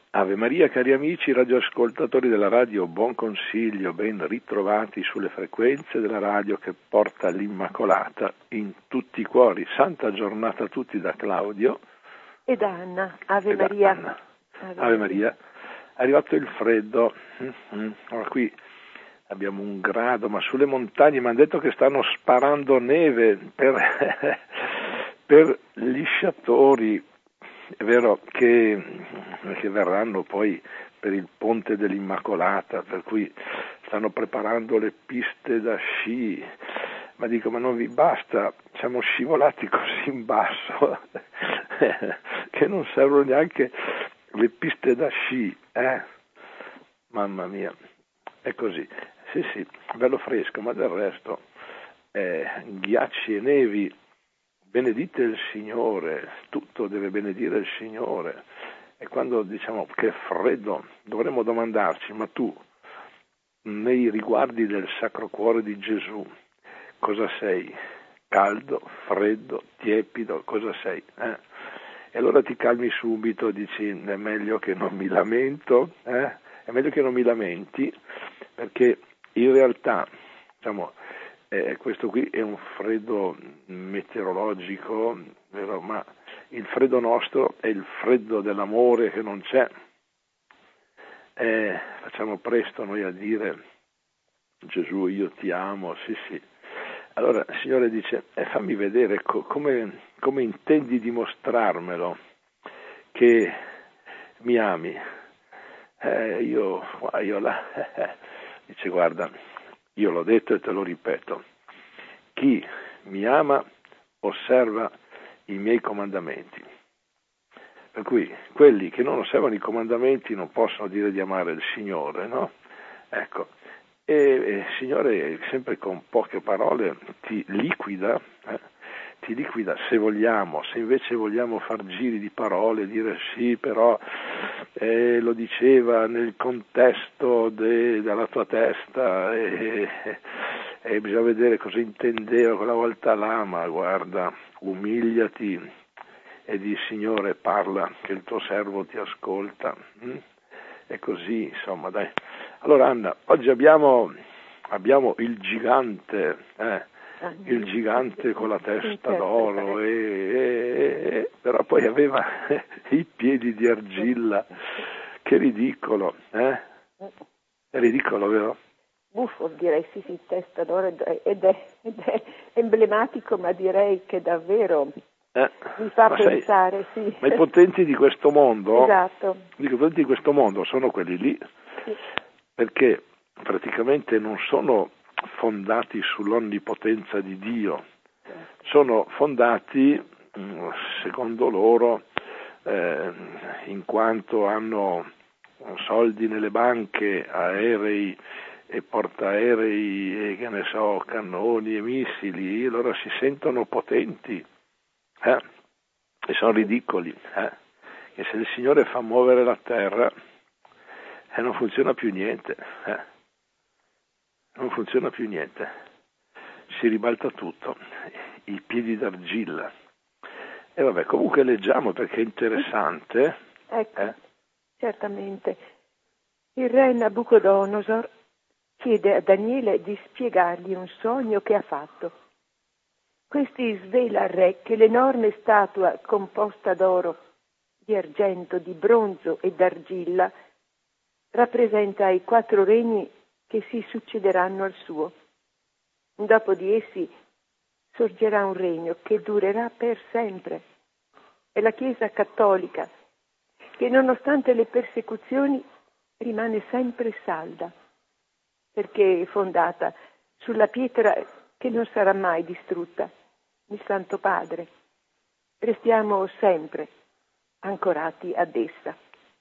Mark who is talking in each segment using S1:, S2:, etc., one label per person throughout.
S1: Ave Maria, cari amici radioascoltatori della radio, buon consiglio, ben ritrovati sulle frequenze della radio che porta l'Immacolata in tutti i cuori. Santa giornata a tutti da Claudio
S2: ed Anna. Ave Maria.
S1: Anna. Ave Maria. È arrivato il freddo, allora qui abbiamo 1 grado, ma sulle montagne mi hanno detto che stanno sparando neve per gli sciatori. È vero che verranno poi per il ponte dell'Immacolata, per cui stanno preparando le piste da sci, ma dico, ma non vi basta, siamo scivolati così in basso che non servono neanche le piste da sci, Mamma mia, è così. Sì, bello fresco, ma del resto ghiacci e nevi. Benedite il Signore, tutto deve benedire il Signore. E quando diciamo che è freddo, dovremmo domandarci, ma tu, nei riguardi del Sacro Cuore di Gesù, cosa sei? Caldo, freddo, tiepido, cosa sei? E allora ti calmi subito, dici, è meglio che non mi lamento, È meglio che non mi lamenti, perché in realtà, diciamo, questo qui è un freddo meteorologico, vero? Ma il freddo nostro è il freddo dell'amore che non c'è. Facciamo presto noi a dire Gesù, io ti amo, sì. Allora il Signore dice, fammi vedere come intendi dimostrarmelo che mi ami. Dice, guarda, io l'ho detto e te lo ripeto, chi mi ama osserva i miei comandamenti. Per cui quelli che non osservano i comandamenti non possono dire di amare il Signore, no? Ecco, e il Signore sempre con poche parole ti liquida, se vogliamo, se invece vogliamo far giri di parole, dire sì, però lo diceva nel contesto della tua testa e bisogna vedere cosa intendeva quella volta là, ma guarda, umiliati e di Signore parla, che il tuo servo ti ascolta. E così, insomma, dai. Allora Anna, oggi abbiamo il gigante, il gigante con la testa d'oro, però poi aveva i piedi di argilla. Che ridicolo, È ridicolo, vero?
S2: Buffo, direi, sì, testa d'oro, ed è emblematico, ma direi che davvero mi fa pensare, sì.
S1: Ma i potenti di questo mondo,
S2: esatto.
S1: I potenti di questo mondo sono quelli lì,
S2: sì.
S1: Perché praticamente non sono fondati sull'onnipotenza di Dio, sono fondati, secondo loro, in quanto hanno soldi nelle banche, aerei e portaerei e che ne so, cannoni e missili, allora si sentono potenti, e sono ridicoli, che se il Signore fa muovere la terra non funziona più niente, non funziona più niente, si ribalta tutto, i piedi d'argilla. E vabbè, comunque leggiamo perché è interessante.
S2: Ecco, certamente. Il re Nabucodonosor chiede a Daniele di spiegargli un sogno che ha fatto. Questi svela al re che l'enorme statua composta d'oro, di argento, di bronzo e d'argilla rappresenta i 4 regni che si succederanno al suo. Dopo di essi sorgerà un regno che durerà per sempre. È la Chiesa cattolica che nonostante le persecuzioni rimane sempre salda, perché è fondata sulla pietra che non sarà mai distrutta, il Santo Padre. Restiamo sempre ancorati ad essa.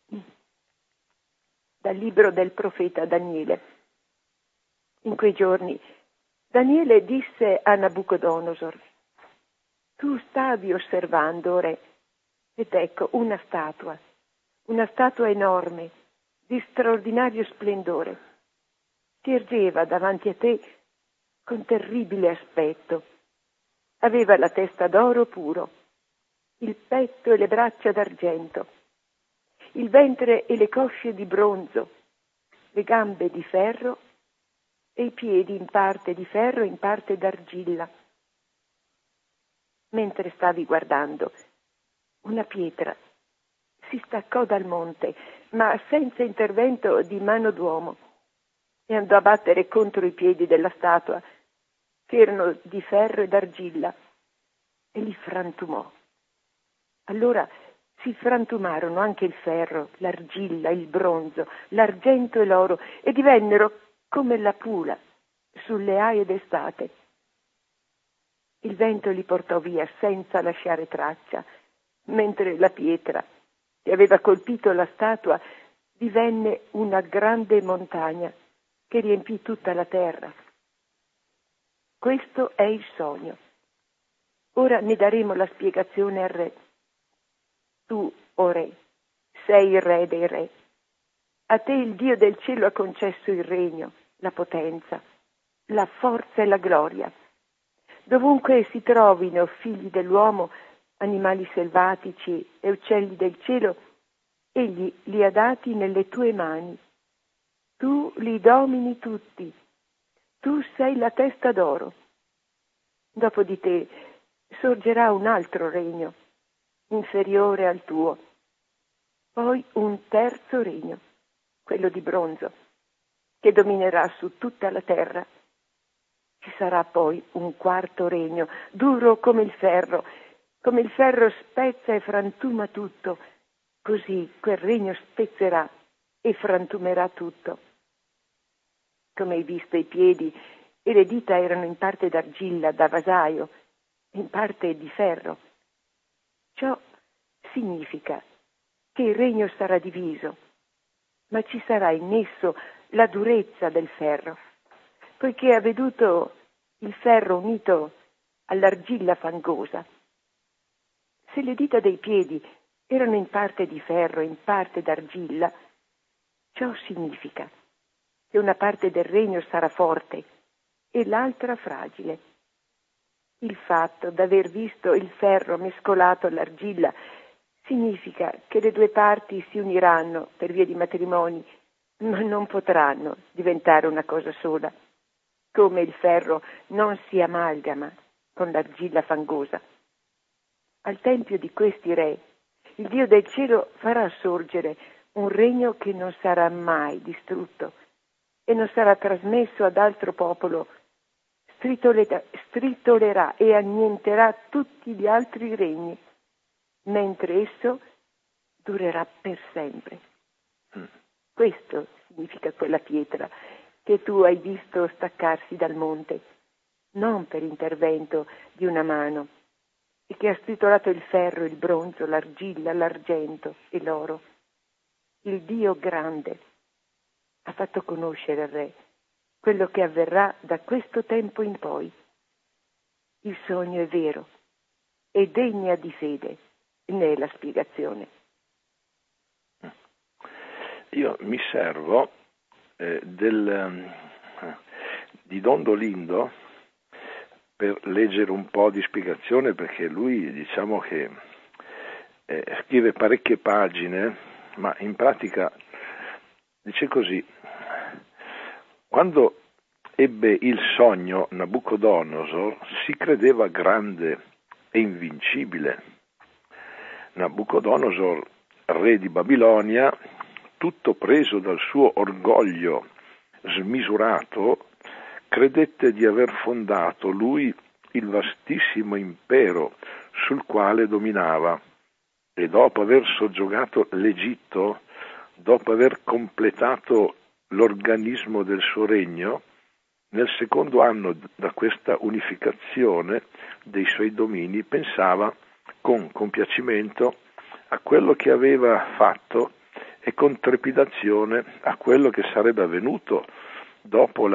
S2: Dal libro del profeta Daniele. In quei giorni Daniele disse a Nabucodonosor: tu stavi osservando, re, ed ecco una statua enorme, di straordinario splendore. Si ergeva davanti a te con terribile aspetto. Aveva la testa d'oro puro, il petto e le braccia d'argento. il ventre e le cosce di bronzo, le gambe di ferro e i piedi in parte di ferro e in parte d'argilla. Mentre stavi guardando, una pietra si staccò dal monte, ma senza intervento di mano d'uomo, e andò a battere contro i piedi della statua, che erano di ferro e d'argilla, e li frantumò. Allora si frantumarono anche il ferro, l'argilla, il bronzo, l'argento e l'oro, e divennero come la pula sulle aie d'estate. Il vento li portò via senza lasciare traccia, mentre la pietra che aveva colpito la statua divenne una grande montagna che riempì tutta la terra. Questo è il sogno. Ora ne daremo la spiegazione al re. Tu, o re, sei il re dei re. A te il Dio del cielo ha concesso il regno, la potenza, la forza e la gloria. Dovunque si trovino figli dell'uomo, animali selvatici e uccelli del cielo, egli li ha dati nelle tue mani. Tu li domini tutti. Tu sei la testa d'oro. Dopo di te sorgerà un altro regno, inferiore al tuo. Poi un terzo regno, quello di bronzo, che dominerà su tutta la terra. Ci sarà poi un quarto regno, duro come il ferro spezza e frantuma tutto, così quel regno spezzerà e frantumerà tutto. Come hai visto, i piedi e le dita erano in parte d'argilla, da vasaio, in parte di ferro. Ciò significa che il regno sarà diviso, ma ci sarà in esso la durezza del ferro, poiché ha veduto il ferro unito all'argilla fangosa. Se le dita dei piedi erano in parte di ferro e in parte d'argilla, ciò significa che una parte del regno sarà forte e l'altra fragile. Il fatto d'aver visto il ferro mescolato all'argilla significa che le due parti si uniranno per via di matrimoni, ma non potranno diventare una cosa sola, come il ferro non si amalgama con l'argilla fangosa. Al tempio di questi re, il Dio del cielo farà sorgere un regno che non sarà mai distrutto e non sarà trasmesso ad altro popolo. Stritolerà e annienterà tutti gli altri regni, mentre esso durerà per sempre. Questo significa quella pietra che tu hai visto staccarsi dal monte, non per intervento di una mano, e che ha stritolato il ferro, il bronzo, l'argilla, l'argento e l'oro. Il Dio grande ha fatto conoscere al re quello che avverrà da questo tempo in poi. Il sogno è vero e degna di fede, ne è la spiegazione.
S1: Io mi servo di Dondolindo per leggere un po' di spiegazione, perché lui diciamo che scrive parecchie pagine, ma in pratica dice così: quando ebbe il sogno Nabucodonosor si credeva grande e invincibile. Nabucodonosor, re di Babilonia, tutto preso dal suo orgoglio smisurato, credette di aver fondato lui il vastissimo impero sul quale dominava, e dopo aver soggiogato l'Egitto, dopo aver completato l'organismo del suo regno, nel secondo anno da questa unificazione dei suoi domini pensava con compiacimento a quello che aveva fatto e con trepidazione a quello che sarebbe avvenuto dopo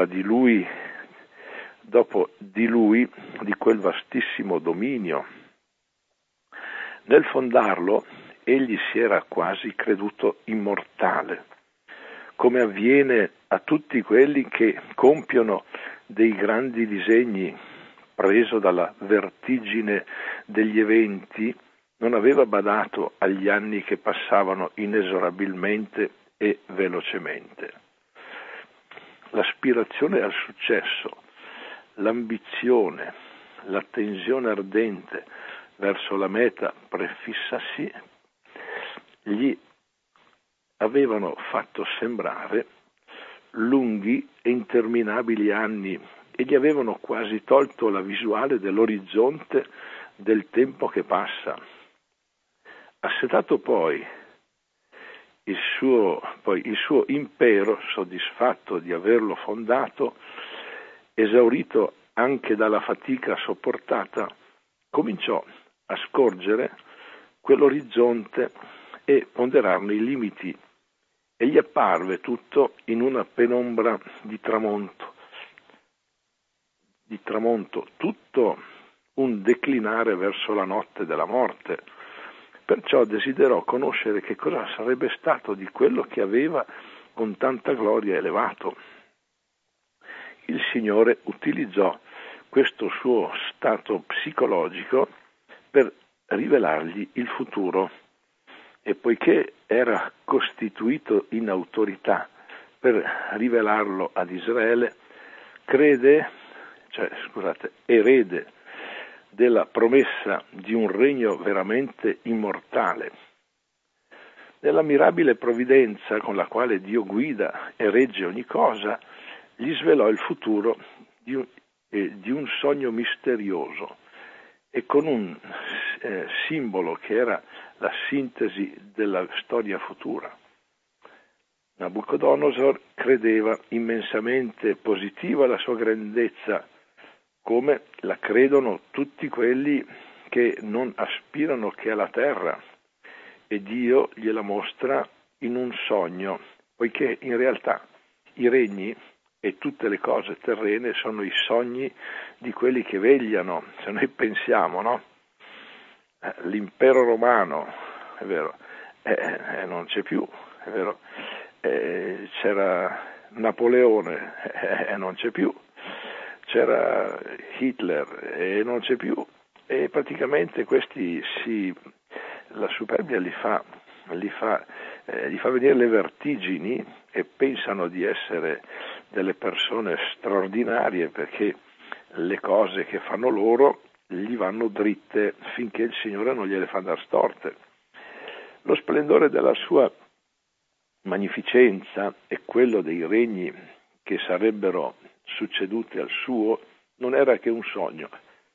S1: di lui di quel vastissimo dominio. Nel fondarlo egli si era quasi creduto immortale, come avviene a tutti quelli che compiono dei grandi disegni, preso dalla vertigine degli eventi, non aveva badato agli anni che passavano inesorabilmente e velocemente. L'aspirazione al successo, l'ambizione, la tensione ardente verso la meta prefissasi gli avevano fatto sembrare lunghi e interminabili anni e gli avevano quasi tolto la visuale dell'orizzonte del tempo che passa. Assetato poi il suo impero, soddisfatto di averlo fondato, esaurito anche dalla fatica sopportata, cominciò a scorgere quell'orizzonte e ponderarne i limiti, e gli apparve tutto in una penombra di tramonto, tutto un declinare verso la notte della morte. Perciò desiderò conoscere che cosa sarebbe stato di quello che aveva con tanta gloria elevato. Il Signore utilizzò questo suo stato psicologico per rivelargli il futuro, e poiché era costituito in autorità per rivelarlo ad Israele, erede della promessa di un regno veramente immortale. Nella mirabile provvidenza con la quale Dio guida e regge ogni cosa, gli svelò il futuro di un sogno misterioso e con un simbolo che era la sintesi della storia futura. Nabucodonosor credeva immensamente positiva la sua grandezza, come la credono tutti quelli che non aspirano che alla terra, e Dio gliela mostra in un sogno, poiché in realtà i regni e tutte le cose terrene sono i sogni di quelli che vegliano. Se noi pensiamo, no? L'impero romano, è vero, non c'è più, è vero, c'era Napoleone, non c'è più, c'era Hitler e non c'è più, e praticamente questi la superbia gli fa venire le vertigini e pensano di essere delle persone straordinarie, perché le cose che fanno loro gli vanno dritte finché il Signore non gliele fa andare storte. Lo splendore della sua magnificenza e quello dei regni che sarebbero succeduti al suo non era che un sogno,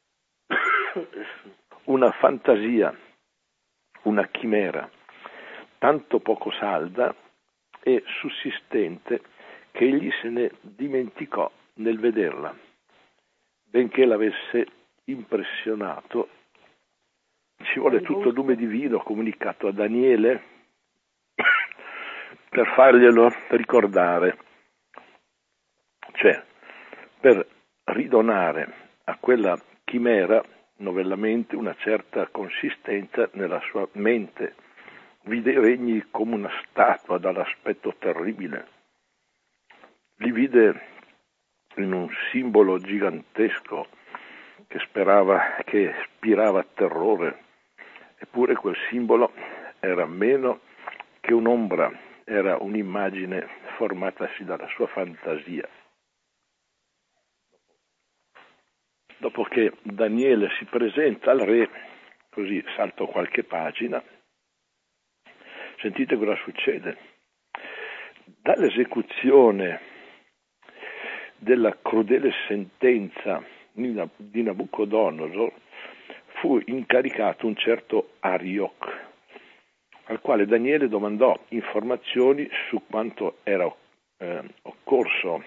S1: una fantasia, una chimera, tanto poco salda e sussistente che egli se ne dimenticò nel vederla, benché l'avesse impressionato. Ci vuole tutto il lume divino comunicato a Daniele per farglielo ricordare, cioè per ridonare a quella chimera novellamente una certa consistenza nella sua mente. Vide i regni come una statua dall'aspetto terribile, li vide in un simbolo gigantesco che spirava terrore, eppure quel simbolo era meno che un'ombra, era un'immagine formatasi dalla sua fantasia. Dopo che Daniele si presenta al re, così salto qualche pagina, sentite cosa succede. Dall'esecuzione della crudele sentenza di Nabucodonosor fu incaricato un certo Arioc, al quale Daniele domandò informazioni su quanto era occorso,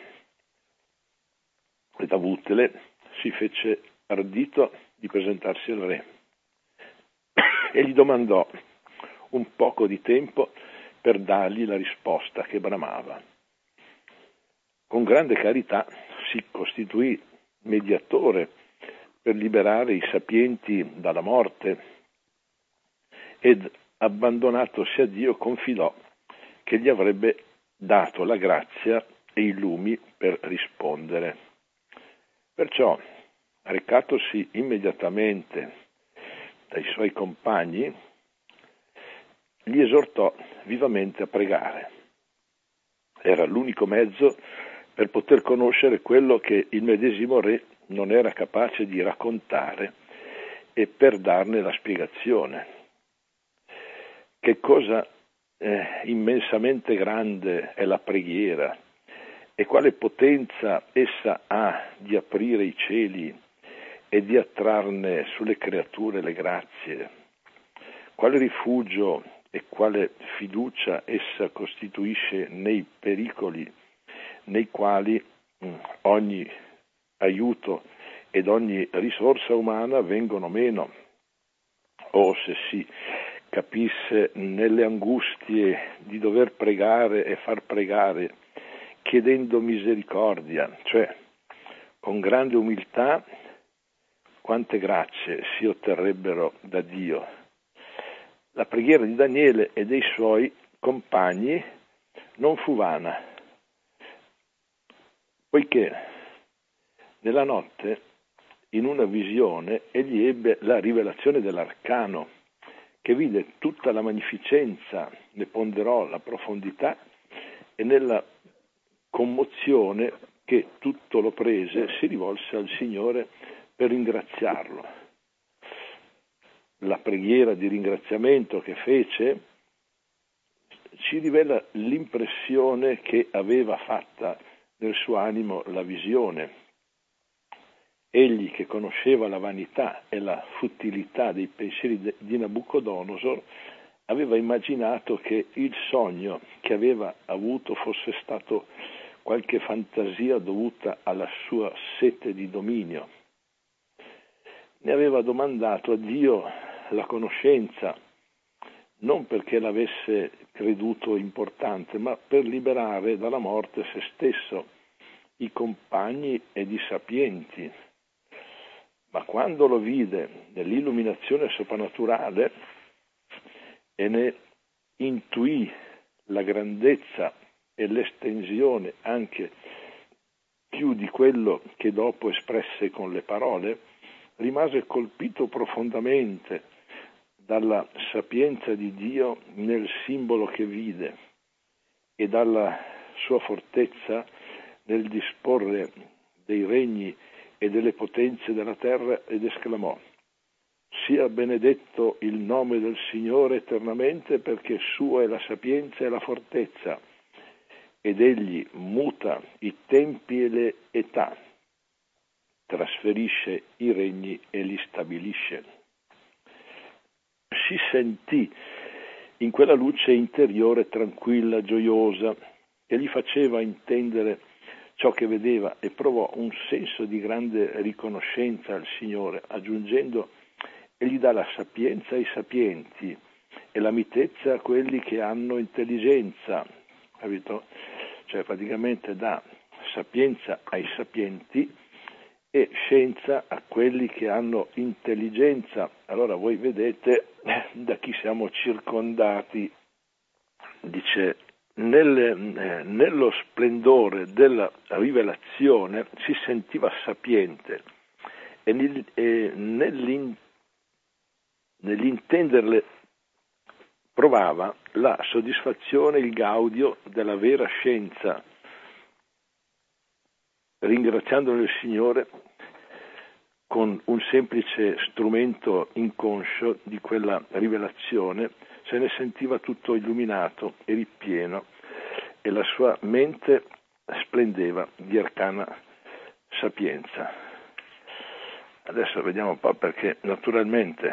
S1: ed avutele si fece ardito di presentarsi al re e gli domandò un poco di tempo per dargli la risposta che bramava. Con grande carità si costituì mediatore per liberare i sapienti dalla morte ed, abbandonatosi a Dio, confidò che gli avrebbe dato la grazia e i lumi per rispondere. Perciò, recatosi immediatamente dai suoi compagni, li esortò vivamente a pregare. Era l'unico mezzo per poter conoscere quello che il medesimo re non era capace di raccontare e per darne la spiegazione. Che cosa immensamente grande è la preghiera e quale potenza essa ha di aprire i cieli e di attrarne sulle creature le grazie. Quale rifugio e quale fiducia essa costituisce nei pericoli nei quali ogni aiuto ed ogni risorsa umana vengono meno. Oh, se si capisse nelle angustie di dover pregare e far pregare, chiedendo misericordia, cioè con grande umiltà, quante grazie si otterrebbero da Dio. La preghiera di Daniele e dei suoi compagni non fu vana, poiché nella notte, in una visione, egli ebbe la rivelazione dell'arcano, che vide tutta la magnificenza, ne ponderò la profondità e nella commozione che tutto lo prese si rivolse al Signore per ringraziarlo. La preghiera di ringraziamento che fece ci rivela l'impressione che aveva fatta nel suo animo la visione. Egli, che conosceva la vanità e la futtilità dei pensieri di Nabucodonosor, aveva immaginato che il sogno che aveva avuto fosse stato qualche fantasia dovuta alla sua sete di dominio. Ne aveva domandato a Dio la conoscenza, non perché l'avesse creduto importante, ma per liberare dalla morte se stesso, i compagni ed i sapienti. Ma quando lo vide nell'illuminazione soprannaturale e ne intuì la grandezza e l'estensione anche più di quello che dopo espresse con le parole, rimase colpito profondamente dalla sapienza di Dio nel simbolo che vide e dalla sua fortezza nel disporre dei regni e delle potenze della terra, ed esclamò: sia benedetto il nome del Signore eternamente, perché sua è la sapienza e la fortezza, ed egli muta i tempi e le età, trasferisce i regni e li stabilisce. Si sentì in quella luce interiore tranquilla, gioiosa, che gli faceva intendere ciò che vedeva, e provò un senso di grande riconoscenza al Signore, aggiungendo: egli dà la sapienza ai sapienti e la mitezza a quelli che hanno intelligenza, capito? Cioè praticamente dà sapienza ai sapienti e scienza a quelli che hanno intelligenza. Allora voi vedete da chi siamo circondati. Dice: nello splendore della rivelazione si sentiva sapiente e nell'intenderle provava la soddisfazione e il gaudio della vera scienza, ringraziandolo il Signore con un semplice strumento inconscio di quella rivelazione. Se ne sentiva tutto illuminato e ripieno, e la sua mente splendeva di arcana sapienza. Adesso vediamo un po', perché naturalmente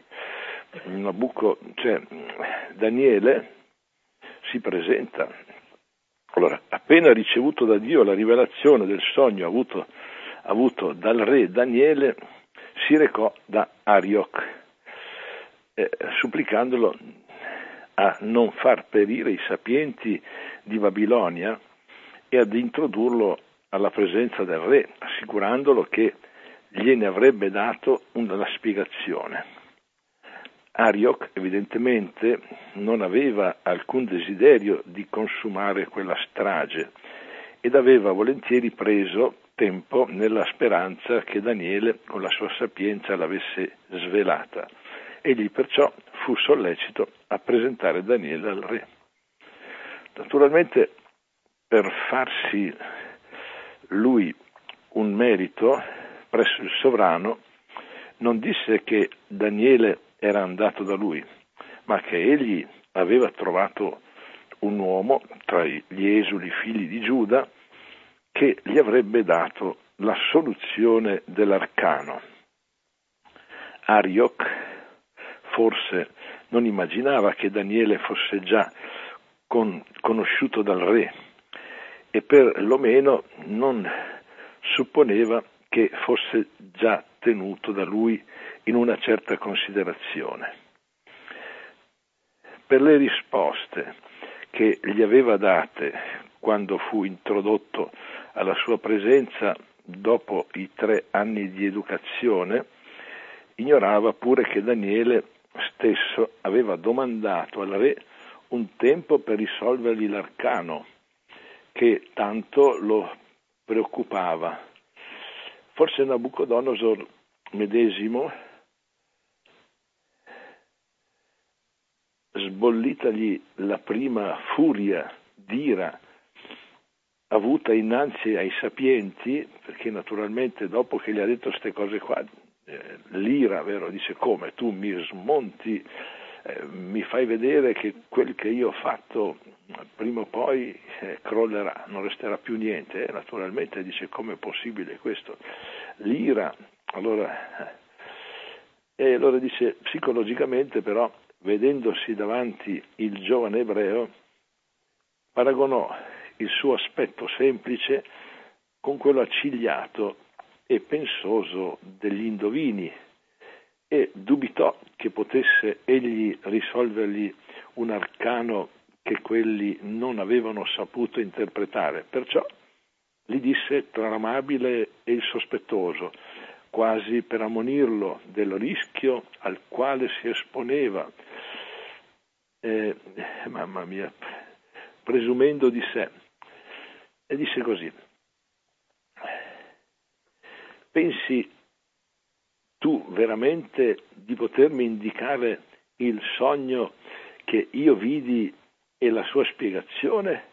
S1: Daniele si presenta. Allora, appena ricevuto da Dio la rivelazione del sogno avuto dal re Daniele, si recò da Arioc, supplicandolo a non far perire i sapienti di Babilonia e ad introdurlo alla presenza del re, assicurandolo che gliene avrebbe dato una spiegazione. Arioc evidentemente non aveva alcun desiderio di consumare quella strage ed aveva volentieri preso tempo nella speranza che Daniele con la sua sapienza l'avesse svelata. egli perciò fu sollecito a presentare Daniele al re. Naturalmente, per farsi lui un merito presso il sovrano, non disse che Daniele era andato da lui, ma che egli aveva trovato un uomo tra gli esuli figli di Giuda che gli avrebbe dato la soluzione dell'arcano. Arioc forse non immaginava che Daniele fosse già conosciuto dal re e per lo meno non supponeva che fosse già tenuto da lui in una certa considerazione. Per le risposte che gli aveva date quando fu introdotto alla sua presenza dopo i 3 anni di educazione, ignorava pure che Daniele stesso aveva domandato al re un tempo per risolvergli l'arcano, che tanto lo preoccupava. Forse Nabucodonosor medesimo, sbollitagli la prima furia d'ira avuta innanzi ai sapienti, perché naturalmente dopo che gli ha detto queste cose qua, l'ira, vero, dice: come tu mi smonti, mi fai vedere che quel che io ho fatto prima o poi crollerà, non resterà più niente. Naturalmente dice: come è possibile questo? L'ira, allora dice, psicologicamente però, vedendosi davanti il giovane ebreo, paragonò il suo aspetto semplice con quello accigliato e pensoso degli indovini e dubitò che potesse egli risolvergli un arcano che quelli non avevano saputo interpretare. Perciò gli disse tra l'amabile e il sospettoso, quasi per ammonirlo del rischio al quale si esponeva, mamma mia, presumendo di sé, e disse così: pensi tu veramente di potermi indicare il sogno che io vidi e la sua spiegazione?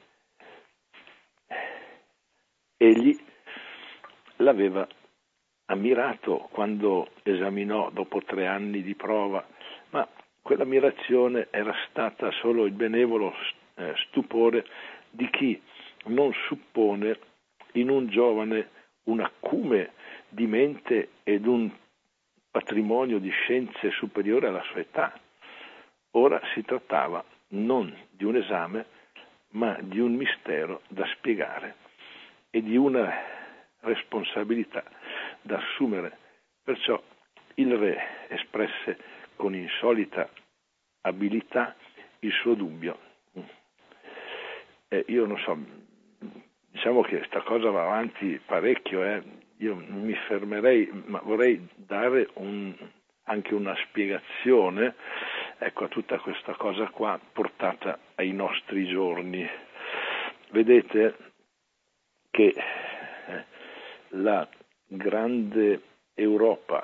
S1: Egli l'aveva ammirato quando esaminò dopo 3 anni di prova, ma quell'ammirazione era stata solo il benevolo stupore di chi non suppone in un giovane un acume di mente ed un patrimonio di scienze superiore alla sua età. Ora si trattava non di un esame, ma di un mistero da spiegare e di una responsabilità da assumere. Perciò il re espresse con insolita abilità il suo dubbio. Io non so, diciamo che sta cosa va avanti parecchio, io mi fermerei, ma vorrei dare anche una spiegazione, ecco, a tutta questa cosa qua portata ai nostri giorni. Vedete che la grande Europa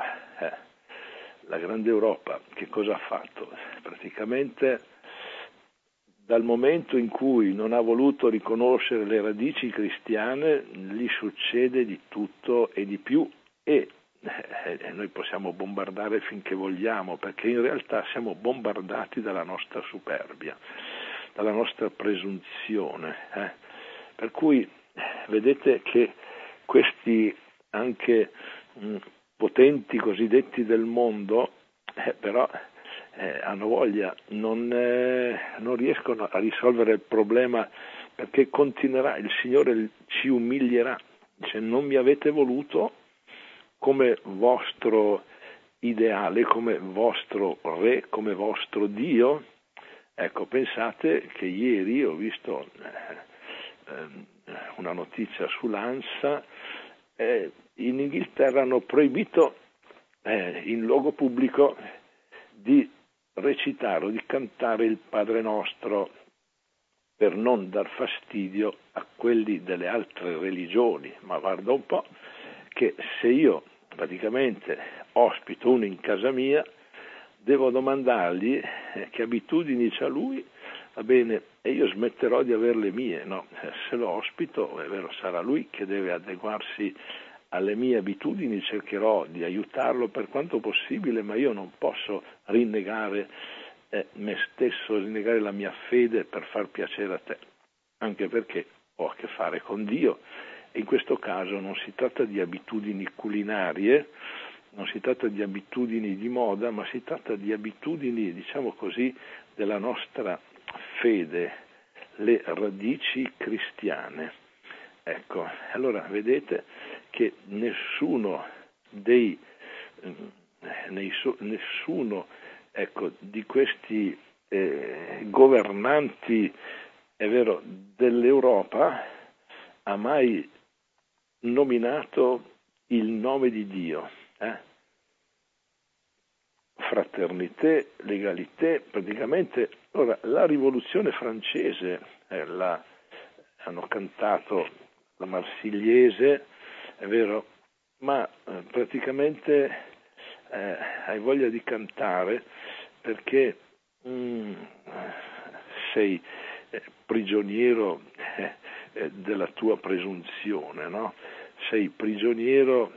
S1: che cosa ha fatto? Praticamente dal momento in cui non ha voluto riconoscere le radici cristiane, gli succede di tutto e di più, e noi possiamo bombardare finché vogliamo, perché in realtà siamo bombardati dalla nostra superbia, dalla nostra presunzione. Per cui vedete che questi anche potenti cosiddetti del mondo, però hanno voglia, non riescono a risolvere il problema, perché continuerà, il Signore ci umilierà, dice: non mi avete voluto come vostro ideale, come vostro re, come vostro Dio. Ecco, pensate che ieri ho visto una notizia sull'ANSA, in Inghilterra hanno proibito in luogo pubblico di recitare o di cantare il Padre Nostro, per non dar fastidio a quelli delle altre religioni. Ma guarda un po' che se io praticamente ospito uno in casa mia, devo domandargli che abitudini c'ha lui, va bene, e io smetterò di avere le mie, no? Se lo ospito, è vero, sarà lui che deve adeguarsi alle mie abitudini, cercherò di aiutarlo per quanto possibile, ma io non posso rinnegare me stesso, rinnegare la mia fede per far piacere a te, anche perché ho a che fare con Dio, e in questo caso non si tratta di abitudini culinarie, non si tratta di abitudini di moda, ma si tratta di abitudini, diciamo così, della nostra fede, le radici cristiane. Ecco, allora vedete che nessuno di questi governanti, è vero, dell'Europa ha mai nominato il nome di Dio. Fraternité, legalité, praticamente. Ora, la rivoluzione francese, hanno cantato la Marsigliese, è vero, ma praticamente hai voglia di cantare perché sei prigioniero della tua presunzione, no? Sei prigioniero,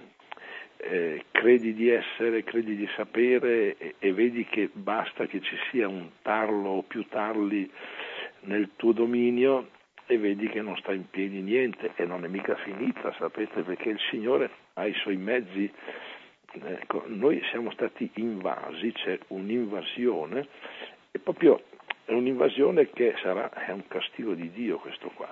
S1: credi di essere, credi di sapere e vedi che basta che ci sia un tarlo o più tarli nel tuo dominio e vedi che non sta in piedi niente, e non è mica finita, sapete, perché il Signore ha i suoi mezzi. Ecco, noi siamo stati invasi, c'è un'invasione, e proprio è un'invasione che è un castigo di Dio questo qua.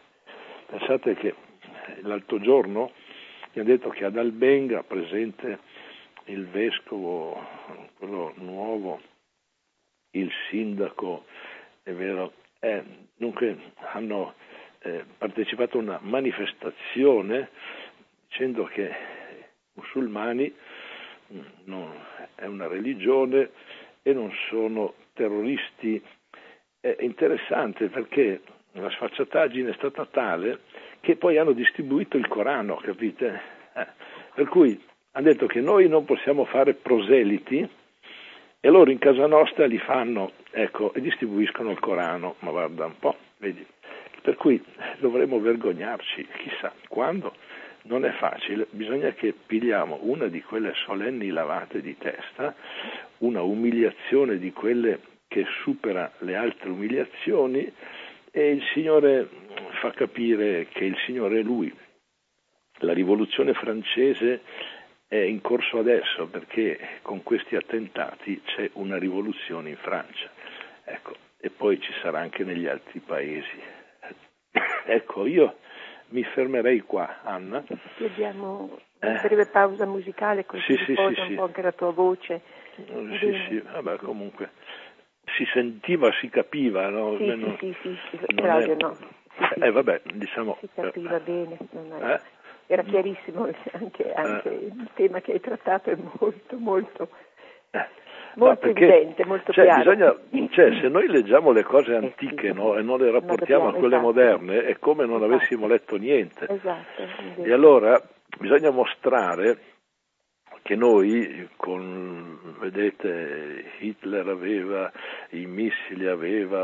S1: Pensate che l'altro giorno mi ha detto che ad Albenga, presente il vescovo, quello nuovo, il sindaco, è vero, dunque hanno partecipato a una manifestazione dicendo che i musulmani non è una religione e non sono terroristi. È interessante perché la sfacciataggine è stata tale che poi hanno distribuito il Corano, capite? Per cui hanno detto che noi non possiamo fare proseliti e loro in casa nostra li fanno, ecco, e distribuiscono il Corano, ma guarda un po', vedi? Per cui dovremmo vergognarci, chissà quando. Non è facile, bisogna che pigliamo una di quelle solenni lavate di testa, una umiliazione di quelle che supera le altre umiliazioni, e il Signore fa capire che il Signore è Lui. La rivoluzione francese è in corso adesso perché con questi attentati c'è una rivoluzione in Francia, ecco, e poi ci sarà anche negli altri paesi. Ecco, io mi fermerei qua, Anna.
S2: Chiediamo una breve pausa musicale così riposa un po' anche la tua voce.
S1: Sì, vabbè, comunque si sentiva, si capiva, no?
S2: Sì, radio no.
S1: Vabbè, diciamo.
S2: Si capiva bene, era chiarissimo, anche il tema che hai trattato è molto evidente, molto chiaro.
S1: Se noi leggiamo le cose antiche, no, e non le rapportiamo a quelle moderne, è come non avessimo letto niente.
S2: Esatto.
S1: E allora bisogna mostrare che noi, vedete, Hitler aveva i missili, aveva,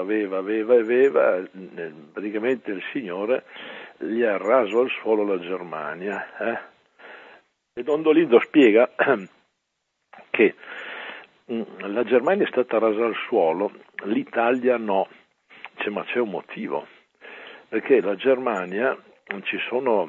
S1: praticamente il Signore gli ha raso al suolo la Germania. E Don Dolindo spiega che la Germania è stata rasa al suolo, l'Italia no, ma c'è un motivo, perché la Germania ci sono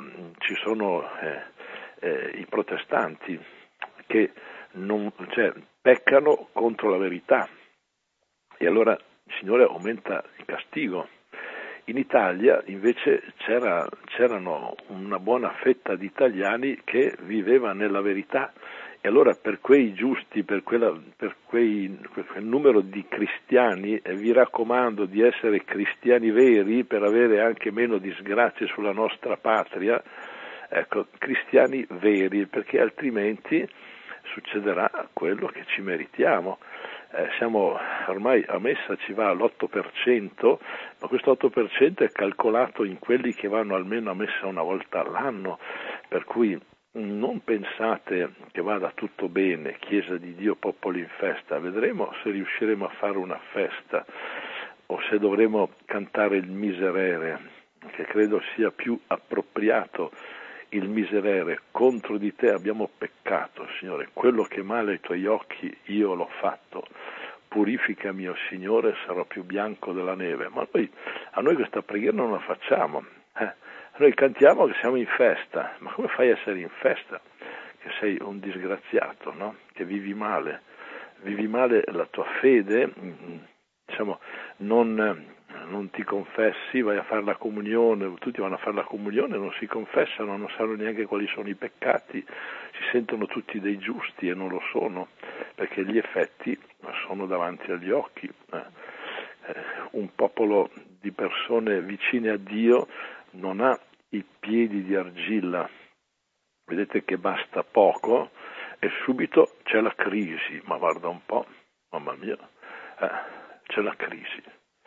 S1: i protestanti che peccano contro la verità, e allora il Signore aumenta il castigo. In Italia invece c'erano una buona fetta di italiani che viveva nella verità, e allora per quei giusti, per quel numero di cristiani, vi raccomando di essere cristiani veri per avere anche meno disgrazie sulla nostra patria, ecco, cristiani veri, perché altrimenti succederà quello che ci meritiamo. Ormai a messa ci va all'8%, ma questo 8% è calcolato in quelli che vanno almeno a messa una volta all'anno, per cui non pensate che vada tutto bene, Chiesa di Dio, popolo in festa, vedremo se riusciremo a fare una festa o se dovremo cantare il miserere, che credo sia più appropriato. Il miserere, contro di te abbiamo peccato, Signore, quello che è male ai tuoi occhi io l'ho fatto, purificami, o Signore, sarò più bianco della neve. Ma a noi questa preghiera non la facciamo, Noi cantiamo che siamo in festa, ma come fai a essere in festa? Che sei un disgraziato, no? Che vivi male la tua fede, diciamo, non ti confessi, vai a fare la comunione, tutti vanno a fare la comunione, non si confessano, non sanno neanche quali sono i peccati, si sentono tutti dei giusti e non lo sono, perché gli effetti sono davanti agli occhi. Un popolo di persone vicine a Dio non ha i piedi di argilla, vedete che basta poco e subito c'è la crisi, ma guarda un po', mamma mia, c'è la crisi.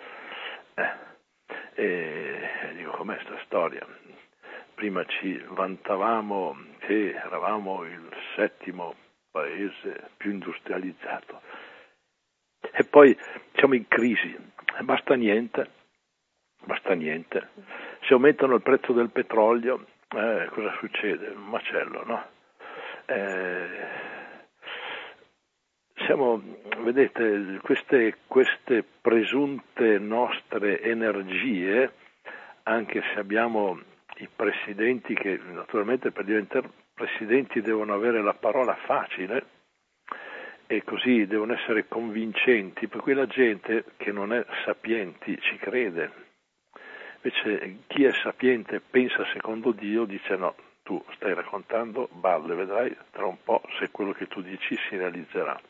S1: E dico, com'è sta storia? Prima ci vantavamo che eravamo il 7° paese più industrializzato e poi siamo in crisi, basta niente. Se aumentano il prezzo del petrolio, cosa succede? Un macello, no? Vedete, queste presunte nostre energie, anche se abbiamo i presidenti che naturalmente per diventare presidenti devono avere la parola facile e così devono essere convincenti, per cui la gente che non è sapienti ci crede. Invece chi è sapiente pensa secondo Dio, dice no, tu stai raccontando balle, vedrai tra un po' se quello che tu dici si realizzerà.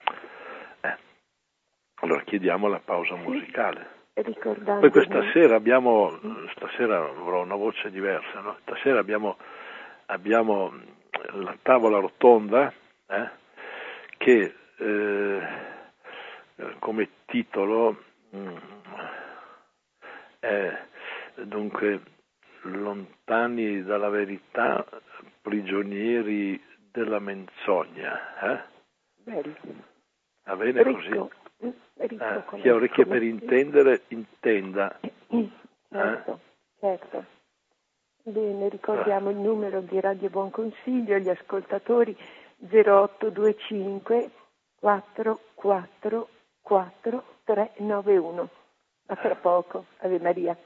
S1: Allora chiediamo la pausa musicale. Poi questa sera stasera avrò una voce diversa, no? Stasera abbiamo la tavola rotonda che come titolo è dunque lontani dalla verità, prigionieri della menzogna.
S2: Bello.
S1: Va bene
S2: Ricco.
S1: così? Chi ha orecchie per intendere, intenda.
S2: Certo. Bene, ricordiamo il numero di Radio Buon Consiglio, agli ascoltatori 0825 444 4391. A tra poco, Ave Maria.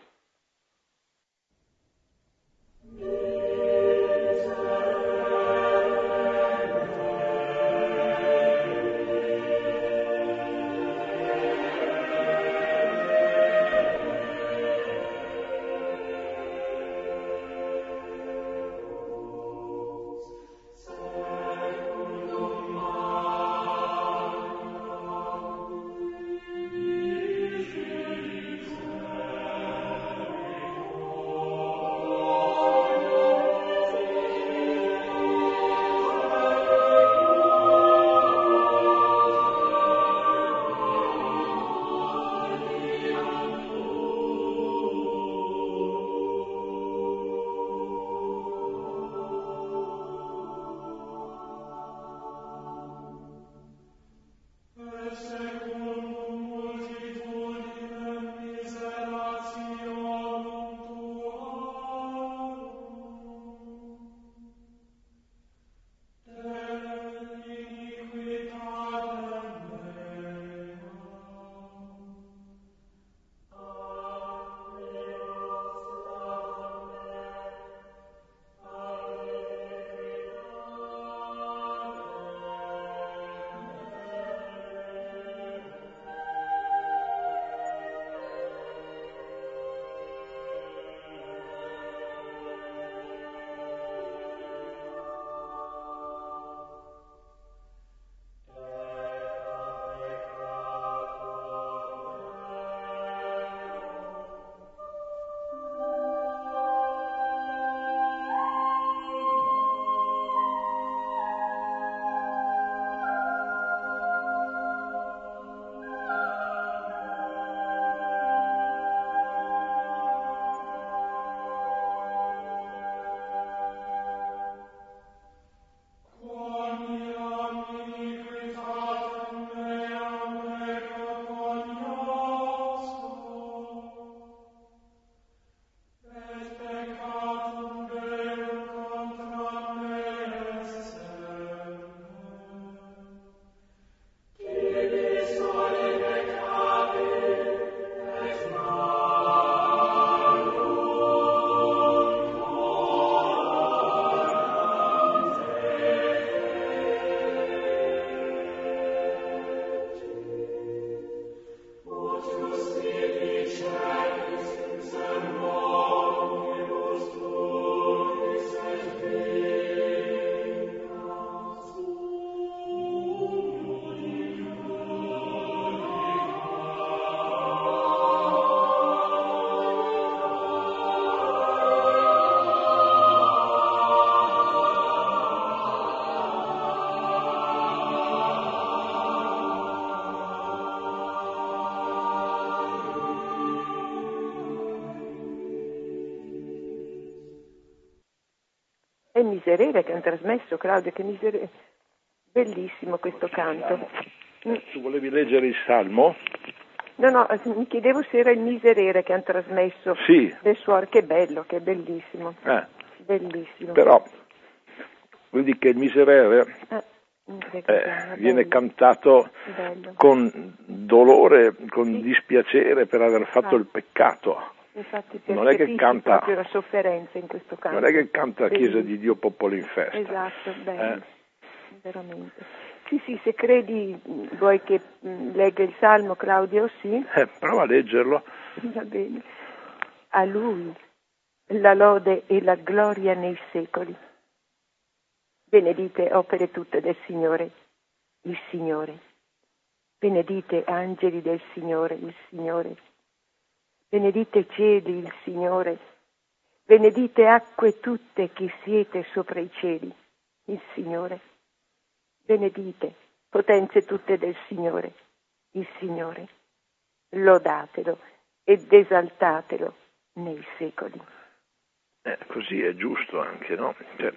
S2: È Miserere che hanno trasmesso, Claudia, che Miserere. Bellissimo questo canto.
S1: Tu volevi leggere il Salmo?
S2: No, mi chiedevo se era il Miserere che hanno trasmesso.
S1: Sì.
S2: Del suono, che bello, che bellissimo. Bellissimo.
S1: Però, vedi che il Miserere viene cantato con dolore, con dispiacere per aver fatto il peccato.
S2: Infatti,
S1: non è che canta
S2: proprio la sofferenza in questo canto.
S1: Non è che canta Chiesa di Dio popolo in festa.
S2: Esatto, bello, veramente. Sì, se credi, vuoi che legga il Salmo, Claudio? Sì?
S1: Prova a leggerlo.
S2: Va bene. A Lui la lode e la gloria nei secoli. Benedite opere tutte del Signore, il Signore. Benedite angeli del Signore, il Signore. Benedite cieli, il Signore. Benedite acque tutte che siete sopra i cieli, il Signore. Benedite potenze tutte del Signore, il Signore. Lodatelo ed esaltatelo nei secoli.
S1: Così è giusto anche, no?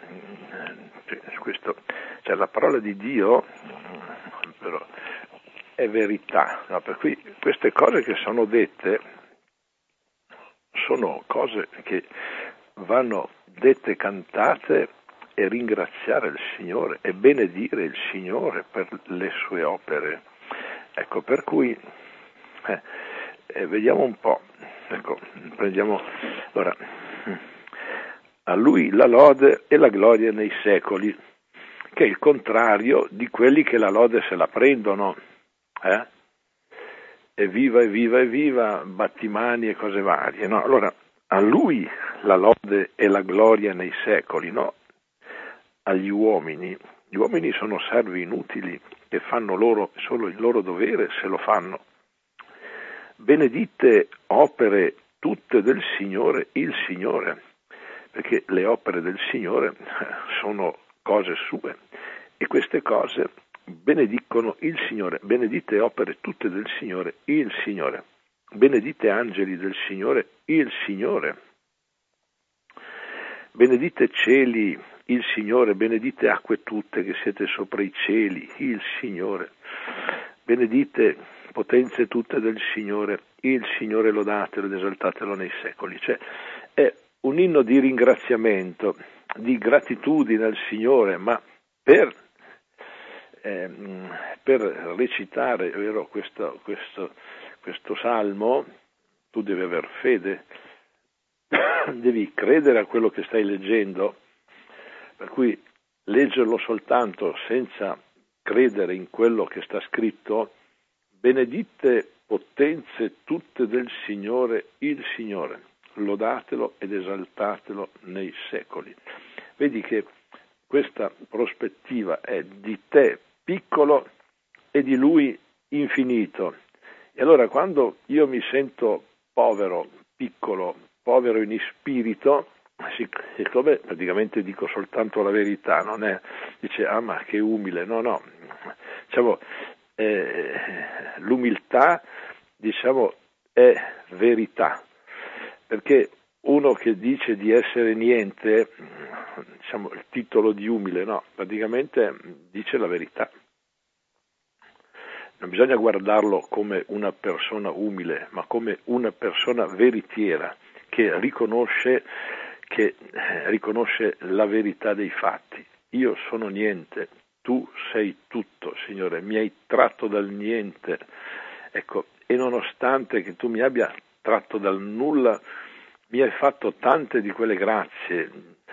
S1: La parola di Dio però è verità, no? Per cui queste cose che sono dette sono cose che vanno dette, cantate e ringraziare il Signore e benedire il Signore per le sue opere. Ecco, per cui vediamo un po', prendiamo allora. A Lui la lode e la gloria nei secoli, che è il contrario di quelli che la lode se la prendono, Evviva, evviva, evviva, battimani e cose varie, no? Allora, a Lui la lode e la gloria nei secoli, no? Agli uomini. Gli uomini sono servi inutili che fanno solo il loro dovere se lo fanno. Benedite opere tutte del Signore, il Signore, perché le opere del Signore sono cose sue e queste cose benedicono il Signore. Benedite opere tutte del Signore, il Signore. Benedite angeli del Signore, il Signore. Benedite cieli, il Signore. Benedite acque tutte che siete sopra i cieli, il Signore. Benedite potenze tutte del Signore, il Signore, lodatelo ed esaltatelo nei secoli. Cioè, è un inno di ringraziamento, di gratitudine al Signore, ma per recitare, è vero, questo salmo, tu devi aver fede, devi credere a quello che stai leggendo, per cui leggerlo soltanto senza credere in quello che sta scritto. Benedite potenze tutte del Signore, il Signore, lodatelo ed esaltatelo nei secoli. Vedi che questa prospettiva è di te piccolo e di Lui infinito. E allora quando io mi sento povero, piccolo, povero in spirito, siccome praticamente dico soltanto la verità, non è, dice, ma che umile, no, diciamo, l'umiltà, diciamo, è verità, perché uno che dice di essere niente, diciamo, il titolo di umile, no, praticamente dice la verità. Non bisogna guardarlo come una persona umile, ma come una persona veritiera che riconosce la verità dei fatti. Io sono niente, tu sei tutto, Signore, mi hai tratto dal niente, ecco, e nonostante che tu mi abbia tratto dal nulla, mi hai fatto tante di quelle grazie,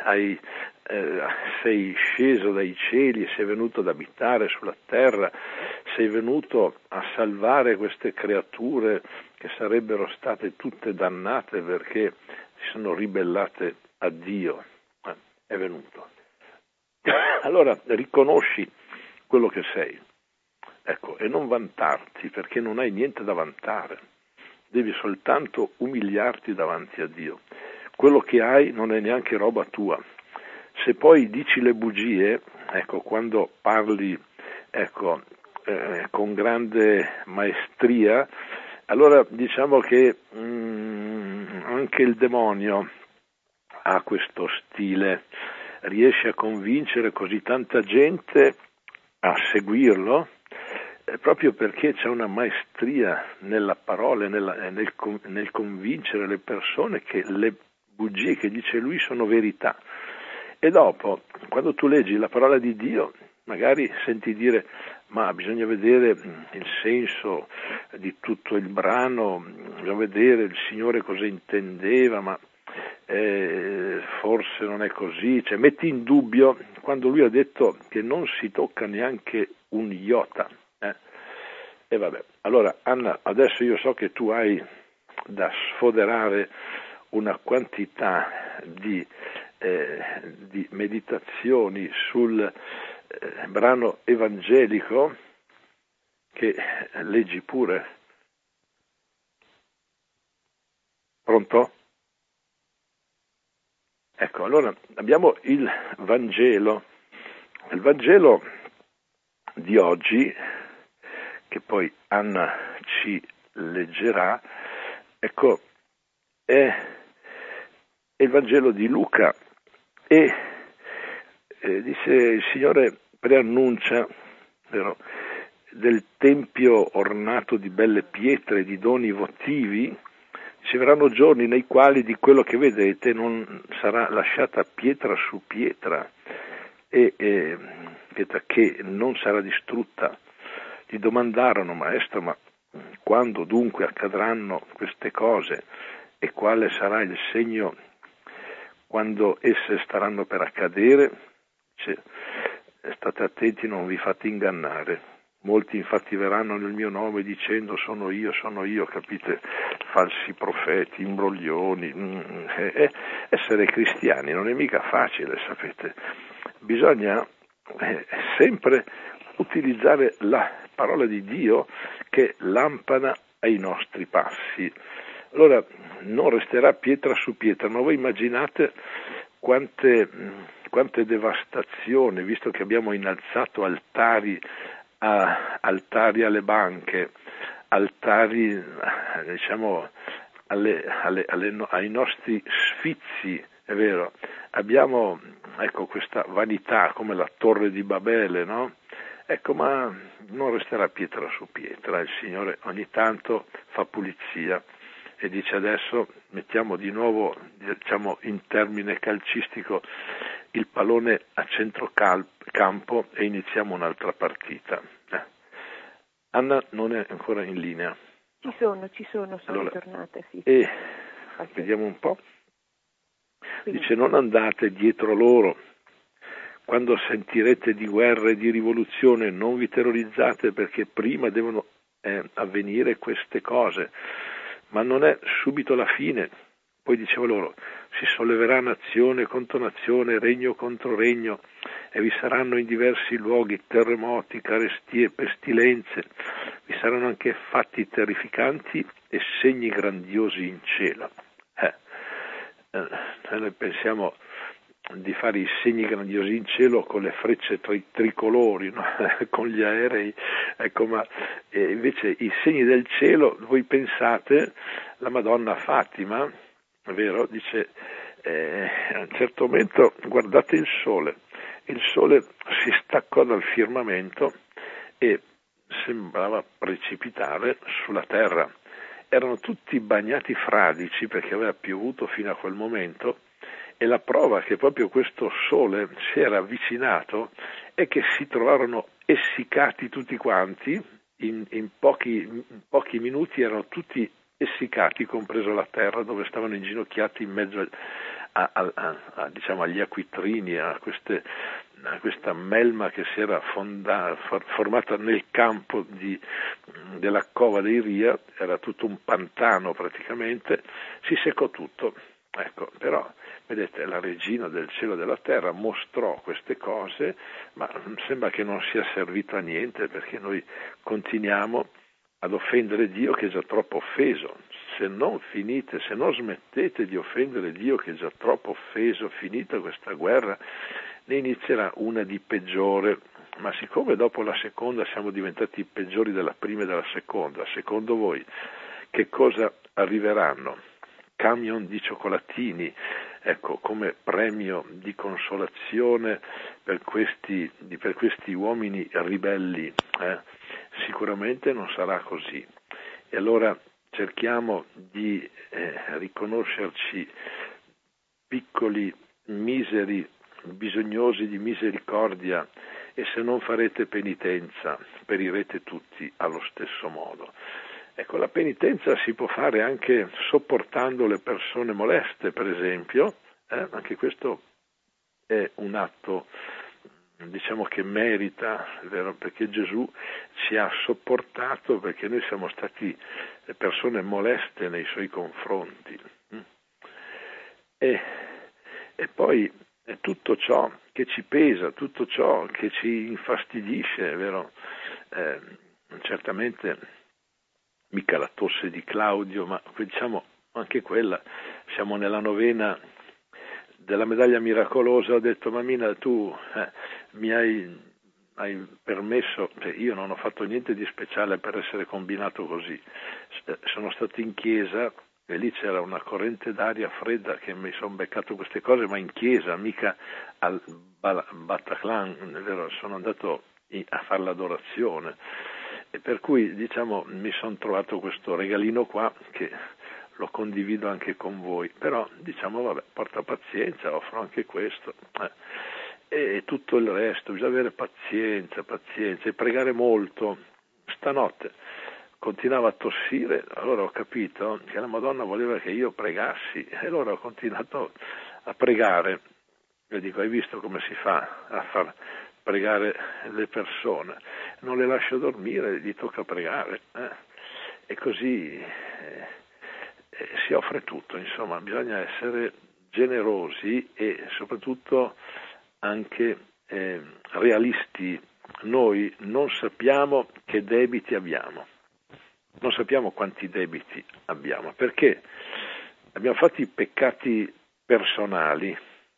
S1: sei sceso dai cieli e sei venuto ad abitare sulla terra, sei venuto a salvare queste creature che sarebbero state tutte dannate perché si sono ribellate a Dio. È venuto. Allora riconosci quello che sei, ecco, e non vantarti, perché non hai niente da vantare, devi soltanto umiliarti davanti a Dio. Quello che hai non è neanche roba tua. Se poi dici le bugie, ecco, quando parli, ecco, con grande maestria, allora diciamo che anche il demonio ha questo stile, riesce a convincere così tanta gente a seguirlo, proprio perché c'è una maestria nella parola, nel convincere le persone che le bugie che dice lui sono verità. E dopo, quando tu leggi la parola di Dio, magari senti dire: ma bisogna vedere il senso di tutto il brano, bisogna vedere il Signore cosa intendeva, ma forse non è così, cioè metti in dubbio quando lui ha detto che non si tocca neanche un iota. E vabbè, allora Anna, adesso io so che tu hai da sfoderare una quantità di meditazioni sul brano evangelico, che leggi pure. Pronto? Ecco, allora abbiamo il Vangelo di oggi, che poi Anna ci leggerà, ecco, è il Vangelo di Luca e dice: il Signore preannuncia, vero, del tempio ornato di belle pietre e di doni votivi. Ci verranno giorni nei quali di quello che vedete non sarà lasciata pietra su pietra, e pietra che non sarà distrutta. Gli domandarono: Maestro, ma quando dunque accadranno queste cose e quale sarà il segno quando esse staranno per accadere? State attenti, non vi fate ingannare. Molti infatti verranno nel mio nome dicendo sono io, capite? Falsi profeti, imbroglioni. Essere cristiani non è mica facile, sapete. Bisogna sempre utilizzare la parola di Dio, che è lampada ai nostri passi. Allora non resterà pietra su pietra, ma voi immaginate quante devastazioni, visto che abbiamo innalzato altari alle banche, altari, diciamo, ai nostri sfizi, è vero, abbiamo, ecco, questa vanità come la torre di Babele, no? Ecco, ma non resterà pietra su pietra, il Signore ogni tanto fa pulizia e dice: adesso mettiamo di nuovo, diciamo in termine calcistico, il pallone a centrocampo e iniziamo un'altra partita. Anna non è ancora in linea.
S2: Ci sono, sono
S1: allora,
S2: tornata, sì.
S1: E vediamo un po'. Quindi. Dice: non andate dietro loro. Quando sentirete di guerra e di rivoluzione non vi terrorizzate, perché prima devono avvenire queste cose, ma non è subito la fine. Poi diceva loro: si solleverà nazione contro nazione, regno contro regno, e vi saranno in diversi luoghi terremoti, carestie, pestilenze, vi saranno anche fatti terrificanti e segni grandiosi in cielo. Noi pensiamo di fare i segni grandiosi in cielo con le frecce tricolori, no? Con gli aerei, ecco, ma invece i segni del cielo, voi pensate, la Madonna Fatima, è vero, dice a un certo momento: guardate il sole si staccò dal firmamento e sembrava precipitare sulla terra. Erano tutti bagnati fradici perché aveva piovuto fino a quel momento, e la prova che proprio questo sole si era avvicinato è che si trovarono essiccati tutti quanti, in pochi minuti erano tutti essiccati, compreso la terra, dove stavano inginocchiati in mezzo diciamo agli acquitrini, a questa melma che si era formata nel campo della cova dei Ria. Era tutto un pantano praticamente, si seccò tutto. Ecco, però vedete, la regina del cielo e della terra mostrò queste cose, ma sembra che non sia servito a niente, perché noi continuiamo ad offendere Dio, che è già troppo offeso. Se non smettete di offendere Dio, che è già troppo offeso, finita questa guerra, ne inizierà una di peggiore. Ma siccome dopo la seconda siamo diventati peggiori della prima e della seconda, secondo voi che cosa arriveranno? camion di cioccolatini, ecco, come premio di consolazione per questi uomini ribelli. Sicuramente non sarà così. E allora cerchiamo di riconoscerci piccoli, miseri, bisognosi di misericordia, e se non farete penitenza perirete tutti allo stesso modo. Ecco, la penitenza si può fare anche sopportando le persone moleste, per esempio, anche questo è un atto, diciamo, che merita, vero? Perché Gesù ci ha sopportato, perché noi siamo stati persone moleste nei suoi confronti. E poi tutto ciò che ci pesa, tutto ciò che ci infastidisce, vero? Certamente mica la tosse di Claudio, ma diciamo anche quella, siamo nella novena della medaglia miracolosa. Ho detto: mammina, tu mi hai permesso, cioè io non ho fatto niente di speciale per essere combinato così, sono stato in chiesa e lì c'era una corrente d'aria fredda che mi sono beccato queste cose, ma in chiesa, mica al Bataclan, vero? Sono andato a fare l'adorazione, e per cui, diciamo, mi sono trovato questo regalino qua che lo condivido anche con voi, però diciamo vabbè, porta pazienza, offro anche questo, e tutto il resto, bisogna avere pazienza e pregare molto. Stanotte continuava a tossire, allora ho capito che la Madonna voleva che io pregassi, e allora ho continuato a pregare. Io dico: hai visto come si fa a far pregare le persone? Non le lascio dormire, gli tocca pregare, e così si offre tutto. Insomma, bisogna essere generosi e soprattutto anche realisti. Noi non sappiamo che debiti abbiamo, non sappiamo quanti debiti abbiamo, perché abbiamo fatto i peccati personali.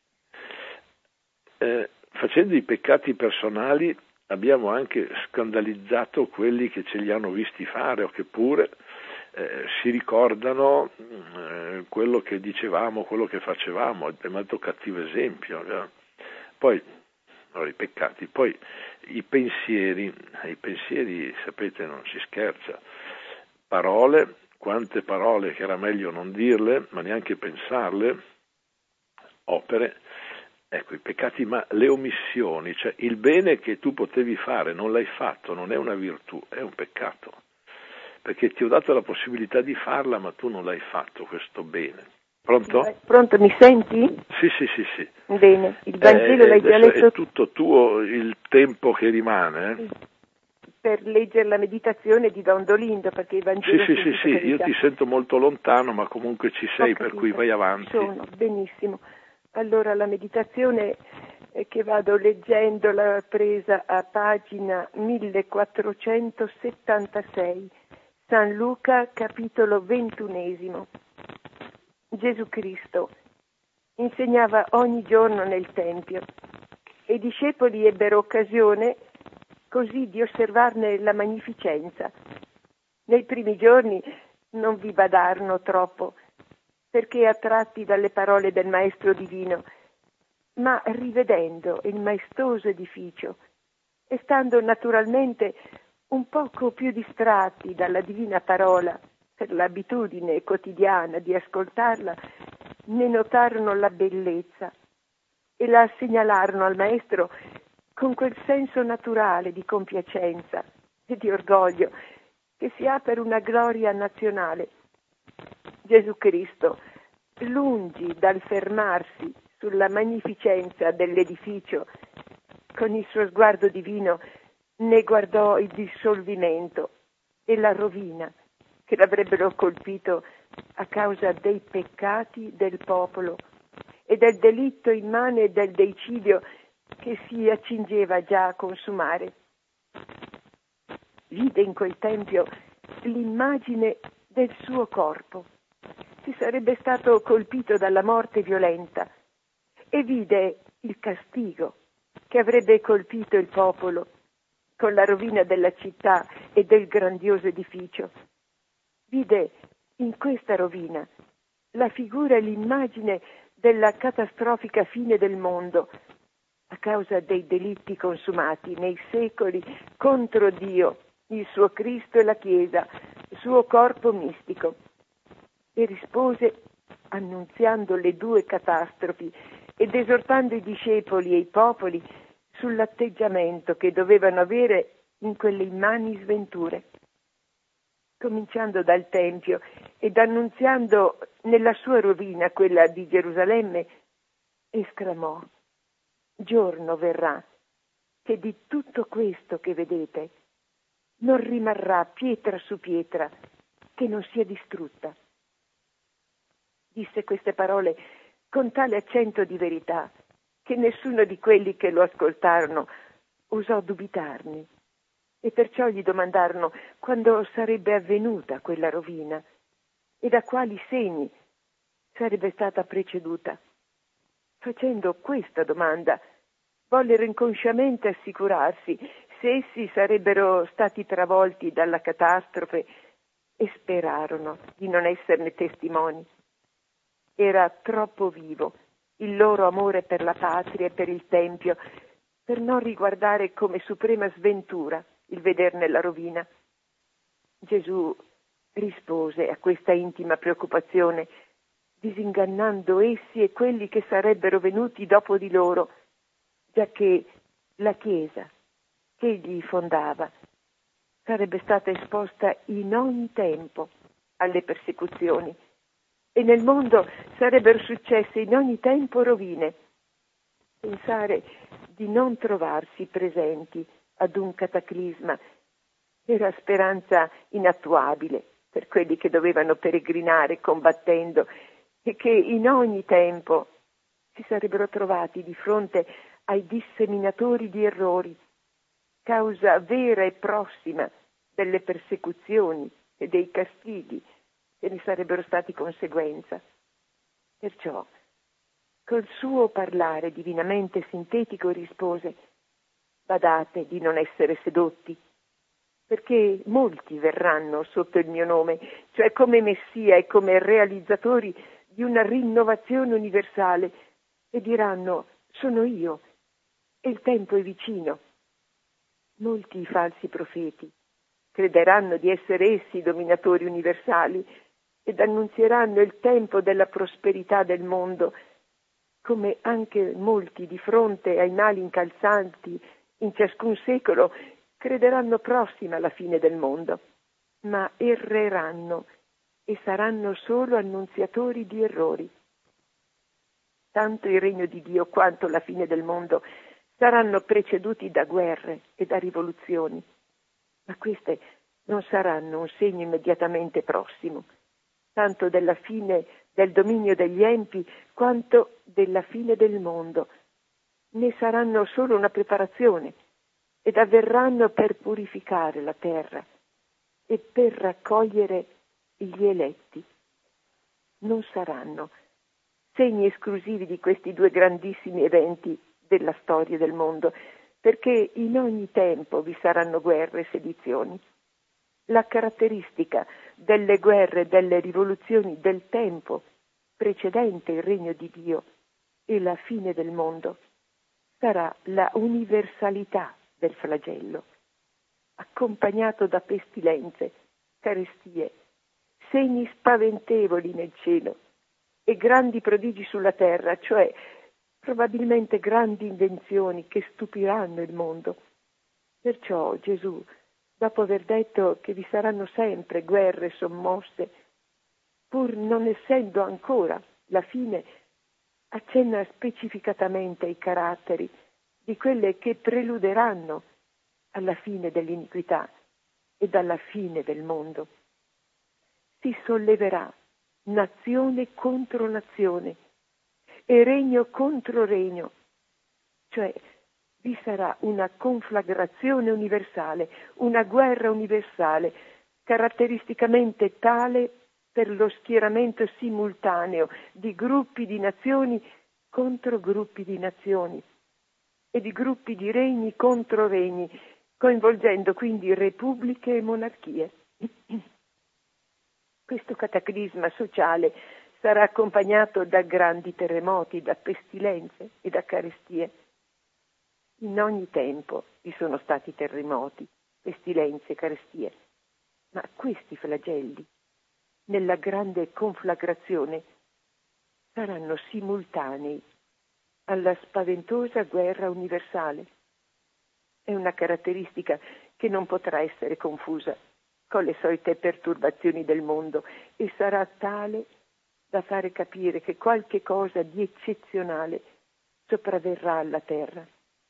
S1: Facendo i peccati personali abbiamo anche scandalizzato quelli che ce li hanno visti fare, o che pure si ricordano quello che dicevamo, quello che facevamo. È un altro cattivo esempio. Poi i peccati, poi i pensieri, sapete, non si scherza. Parole, quante parole che era meglio non dirle, ma neanche pensarle. Opere. Ecco, i peccati, ma le omissioni, cioè il bene che tu potevi fare, non l'hai fatto, non è una virtù, è un peccato, perché ti ho dato la possibilità di farla, ma tu non l'hai fatto questo bene. Pronto?
S2: Pronto, mi senti?
S1: Sì.
S2: Bene, il Vangelo l'hai già letto?
S1: È tutto tuo il tempo che rimane?
S2: Per leggere la meditazione di Don Dolindo, perché il Vangelo...
S1: Sì, io ti sento molto lontano, ma comunque ci sei, per cui vai avanti.
S2: Benissimo. Allora, la meditazione che vado leggendo l'ho presa a pagina 1476, San Luca, capitolo 21. Gesù Cristo insegnava ogni giorno nel Tempio e i discepoli ebbero occasione così di osservarne la magnificenza. Nei primi giorni non vi badarono troppo, perché attratti dalle parole del Maestro Divino, ma rivedendo il maestoso edificio e stando naturalmente un poco più distratti dalla divina parola per l'abitudine quotidiana di ascoltarla, ne notarono la bellezza e la segnalarono al Maestro con quel senso naturale di compiacenza e di orgoglio che si ha per una gloria nazionale. Gesù Cristo, lungi dal fermarsi sulla magnificenza dell'edificio, con il suo sguardo divino ne guardò il dissolvimento e la rovina che l'avrebbero colpito a causa dei peccati del popolo e del delitto immane del deicidio che si accingeva già a consumare. Vide in quel tempio l'immagine del suo corpo, che sarebbe stato colpito dalla morte violenta, e vide il castigo che avrebbe colpito il popolo con la rovina della città e del grandioso edificio. Vide in questa rovina la figura e l'immagine della catastrofica fine del mondo a causa dei delitti consumati nei secoli contro Dio, il suo Cristo e la Chiesa, suo corpo mistico. E rispose annunziando le due catastrofi ed esortando i discepoli e i popoli sull'atteggiamento che dovevano avere in quelle immani sventure. Cominciando dal Tempio ed annunziando nella sua rovina quella di Gerusalemme, esclamò: giorno verrà che di tutto questo che vedete non rimarrà pietra su pietra che non sia distrutta. Disse queste parole con tale accento di verità che nessuno di quelli che lo ascoltarono osò dubitarne, e perciò gli domandarono quando sarebbe avvenuta quella rovina e da quali segni sarebbe stata preceduta. Facendo questa domanda, vollero inconsciamente assicurarsi se essi sarebbero stati travolti dalla catastrofe e sperarono di non esserne testimoni. Era troppo vivo il loro amore per la patria e per il Tempio per non riguardare come suprema sventura il vederne la rovina. Gesù rispose a questa intima preoccupazione, disingannando essi e quelli che sarebbero venuti dopo di loro, giacché la Chiesa che egli fondava sarebbe stata esposta in ogni tempo alle persecuzioni e nel mondo sarebbero successe in ogni tempo rovine. Pensare di non trovarsi presenti ad un cataclisma era speranza inattuabile per quelli che dovevano peregrinare combattendo e che in ogni tempo si sarebbero trovati di fronte ai disseminatori di errori, causa vera e prossima delle persecuzioni e dei castighi che ne sarebbero stati conseguenza. Perciò, col suo parlare divinamente sintetico rispose: badate di non essere sedotti, perché molti verranno sotto il mio nome, cioè come Messia e come realizzatori di una rinnovazione universale, e diranno: sono io, e il tempo è vicino. Molti falsi profeti crederanno di essere essi dominatori universali ed annunzieranno il tempo della prosperità del mondo, come anche molti di fronte ai mali incalzanti in ciascun secolo crederanno prossima la fine del mondo, ma erreranno e saranno solo annunziatori di errori. Tanto il regno di Dio quanto la fine del mondo saranno preceduti da guerre e da rivoluzioni, ma queste non saranno un segno immediatamente prossimo, tanto della fine del dominio degli empi quanto della fine del mondo. Ne saranno solo una preparazione ed avverranno per purificare la terra e per raccogliere gli eletti. Non saranno segni esclusivi di questi due grandissimi eventi della storia del mondo, perché in ogni tempo vi saranno guerre e sedizioni. La caratteristica delle guerre e delle rivoluzioni del tempo precedente il regno di Dio e la fine del mondo sarà la universalità del flagello, accompagnato da pestilenze, carestie, segni spaventevoli nel cielo e grandi prodigi sulla terra, cioè probabilmente grandi invenzioni che stupiranno il mondo. Perciò Gesù, dopo aver detto che vi saranno sempre guerre sommosse, pur non essendo ancora la fine, accenna specificatamente ai caratteri di quelle che preluderanno alla fine dell'iniquità e alla fine del mondo. Si solleverà nazione contro nazione e regno contro regno, cioè vi sarà una conflagrazione universale, una guerra universale, caratteristicamente tale per lo schieramento simultaneo di gruppi di nazioni contro gruppi di nazioni e di gruppi di regni contro regni, coinvolgendo quindi repubbliche e monarchie. Questo cataclisma sociale sarà accompagnato da grandi terremoti, da pestilenze e da carestie. In ogni tempo vi sono stati terremoti, pestilenze, carestie, ma questi flagelli, nella grande conflagrazione, saranno simultanei alla spaventosa guerra universale. È una caratteristica che non potrà essere confusa con le solite perturbazioni del mondo e sarà tale da fare capire che qualche cosa di eccezionale sopravverrà alla terra.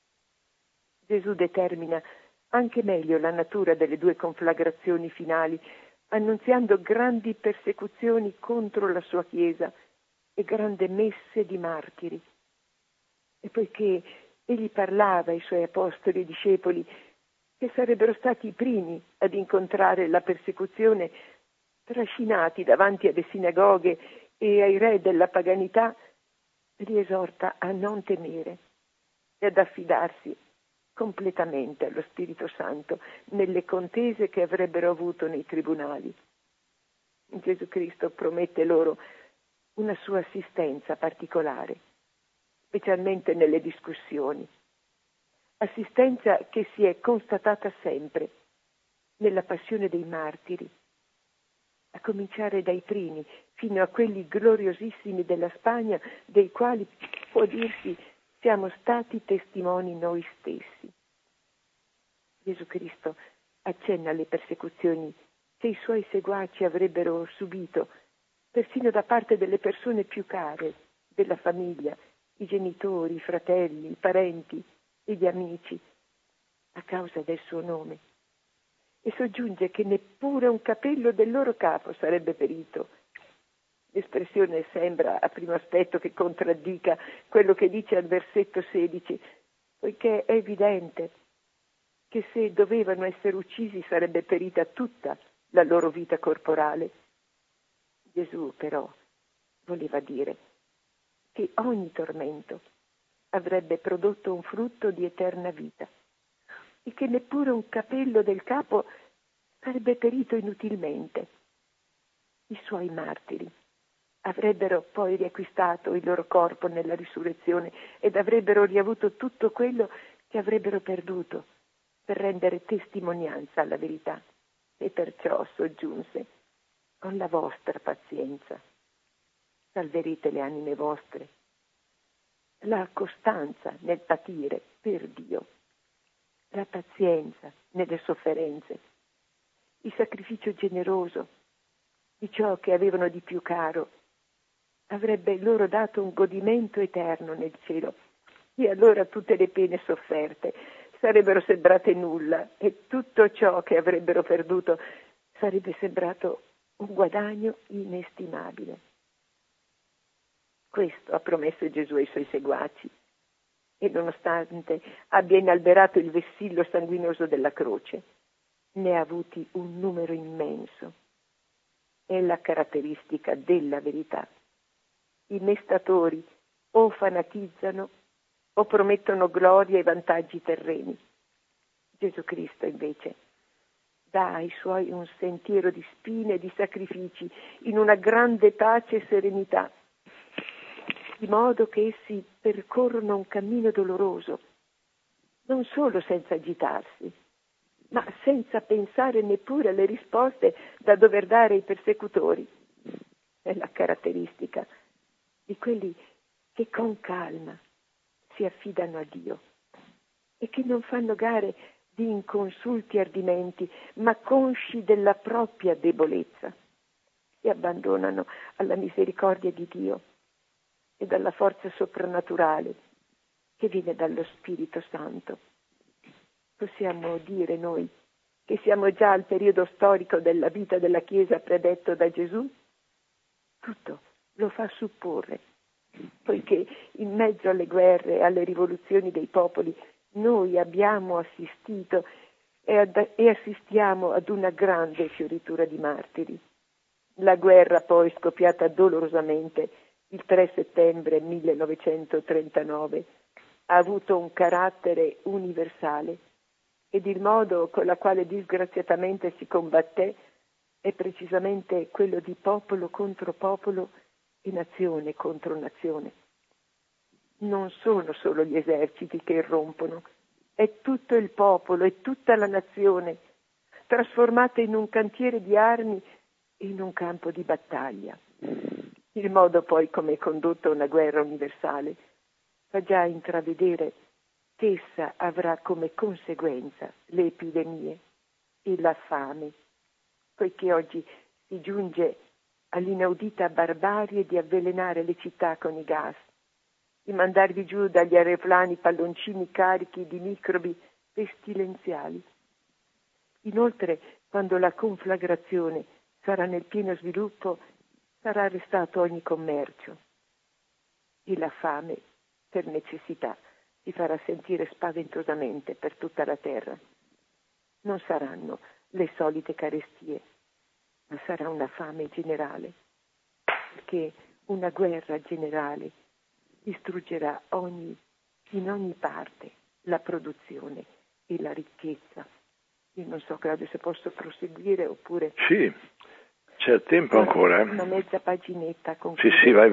S2: Gesù determina anche meglio la natura delle due conflagrazioni finali, annunziando grandi persecuzioni contro la sua Chiesa e grande messe di martiri. E poiché egli parlava ai suoi apostoli e discepoli che sarebbero stati i primi ad incontrare la persecuzione, trascinati davanti alle sinagoghe e ai re della paganità, li esorta a non temere e ad affidarsi completamente allo Spirito Santo nelle contese che avrebbero avuto nei tribunali. Gesù Cristo promette loro una sua assistenza particolare, specialmente nelle discussioni. Assistenza che si è constatata sempre nella passione dei martiri, a cominciare dai primi fino a quelli gloriosissimi della Spagna, dei quali può dirsi siamo stati testimoni noi stessi. Gesù Cristo accenna alle persecuzioni che i suoi seguaci avrebbero subito, persino da parte delle persone più care, della famiglia, i genitori, i fratelli, i parenti e gli amici, a causa del suo nome. E soggiunge che neppure un capello del loro capo sarebbe perito. L'espressione sembra a primo aspetto che contraddica quello che dice al versetto 16, poiché è evidente che se dovevano essere uccisi sarebbe perita tutta la loro vita corporale. Gesù però voleva dire che ogni tormento avrebbe prodotto un frutto di eterna vita e che neppure un capello del capo sarebbe perito inutilmente. I suoi martiri avrebbero poi riacquistato il loro corpo nella risurrezione ed avrebbero riavuto tutto quello che avrebbero perduto per rendere testimonianza alla verità. E perciò soggiunse: con la vostra pazienza salverete le anime vostre. La costanza nel patire per Dio, la pazienza nelle sofferenze, il sacrificio generoso di ciò che avevano di più caro avrebbe loro dato un godimento eterno nel cielo, e allora tutte le pene sofferte sarebbero sembrate nulla e tutto ciò che avrebbero perduto sarebbe sembrato un guadagno inestimabile. Questo ha promesso Gesù ai suoi seguaci e nonostante abbia inalberato il vessillo sanguinoso della croce, ne ha avuti un numero immenso. È la caratteristica della verità. I mestatori o fanatizzano o promettono gloria e vantaggi terreni. Gesù Cristo invece dà ai suoi un sentiero di spine e di sacrifici in una grande pace e serenità, di modo che essi percorrono un cammino doloroso, non solo senza agitarsi, ma senza pensare neppure alle risposte da dover dare ai persecutori. È la caratteristica di quelli che con calma si affidano a Dio e che non fanno gare di inconsulti ardimenti, ma consci della propria debolezza, si abbandonano alla misericordia di Dio e dalla forza soprannaturale che viene dallo Spirito Santo. Possiamo dire noi che siamo già al periodo storico della vita della Chiesa predetto da Gesù? Tutto lo fa supporre, poiché in mezzo alle guerre e alle rivoluzioni dei popoli noi abbiamo assistito e assistiamo ad una grande fioritura di martiri. La guerra poi scoppiata dolorosamente il 3 settembre 1939 ha avuto un carattere universale ed il modo con la quale disgraziatamente si combatté è precisamente quello di popolo contro popolo e nazione contro nazione. Non sono solo gli eserciti che irrompono, è tutto il popolo, è tutta la nazione, trasformata in un cantiere di armi e in un campo di battaglia. Il modo poi come è condotta una guerra universale fa già intravedere che essa avrà come conseguenza le epidemie e la fame, poiché oggi si giunge all'inaudita barbarie di avvelenare le città con i gas, di mandarvi giù dagli aeroplani palloncini carichi di microbi pestilenziali. Inoltre, quando la conflagrazione sarà nel pieno sviluppo, sarà arrestato ogni commercio e la fame, per necessità, si farà sentire spaventosamente per tutta la terra. Non saranno le solite carestie, ma sarà una fame generale, perché una guerra generale distruggerà in ogni parte la produzione e la ricchezza. Io non so, Claudio, se posso proseguire oppure...
S1: Sì, c'è tempo ancora.
S2: Una mezza paginetta.
S1: Sì, vai.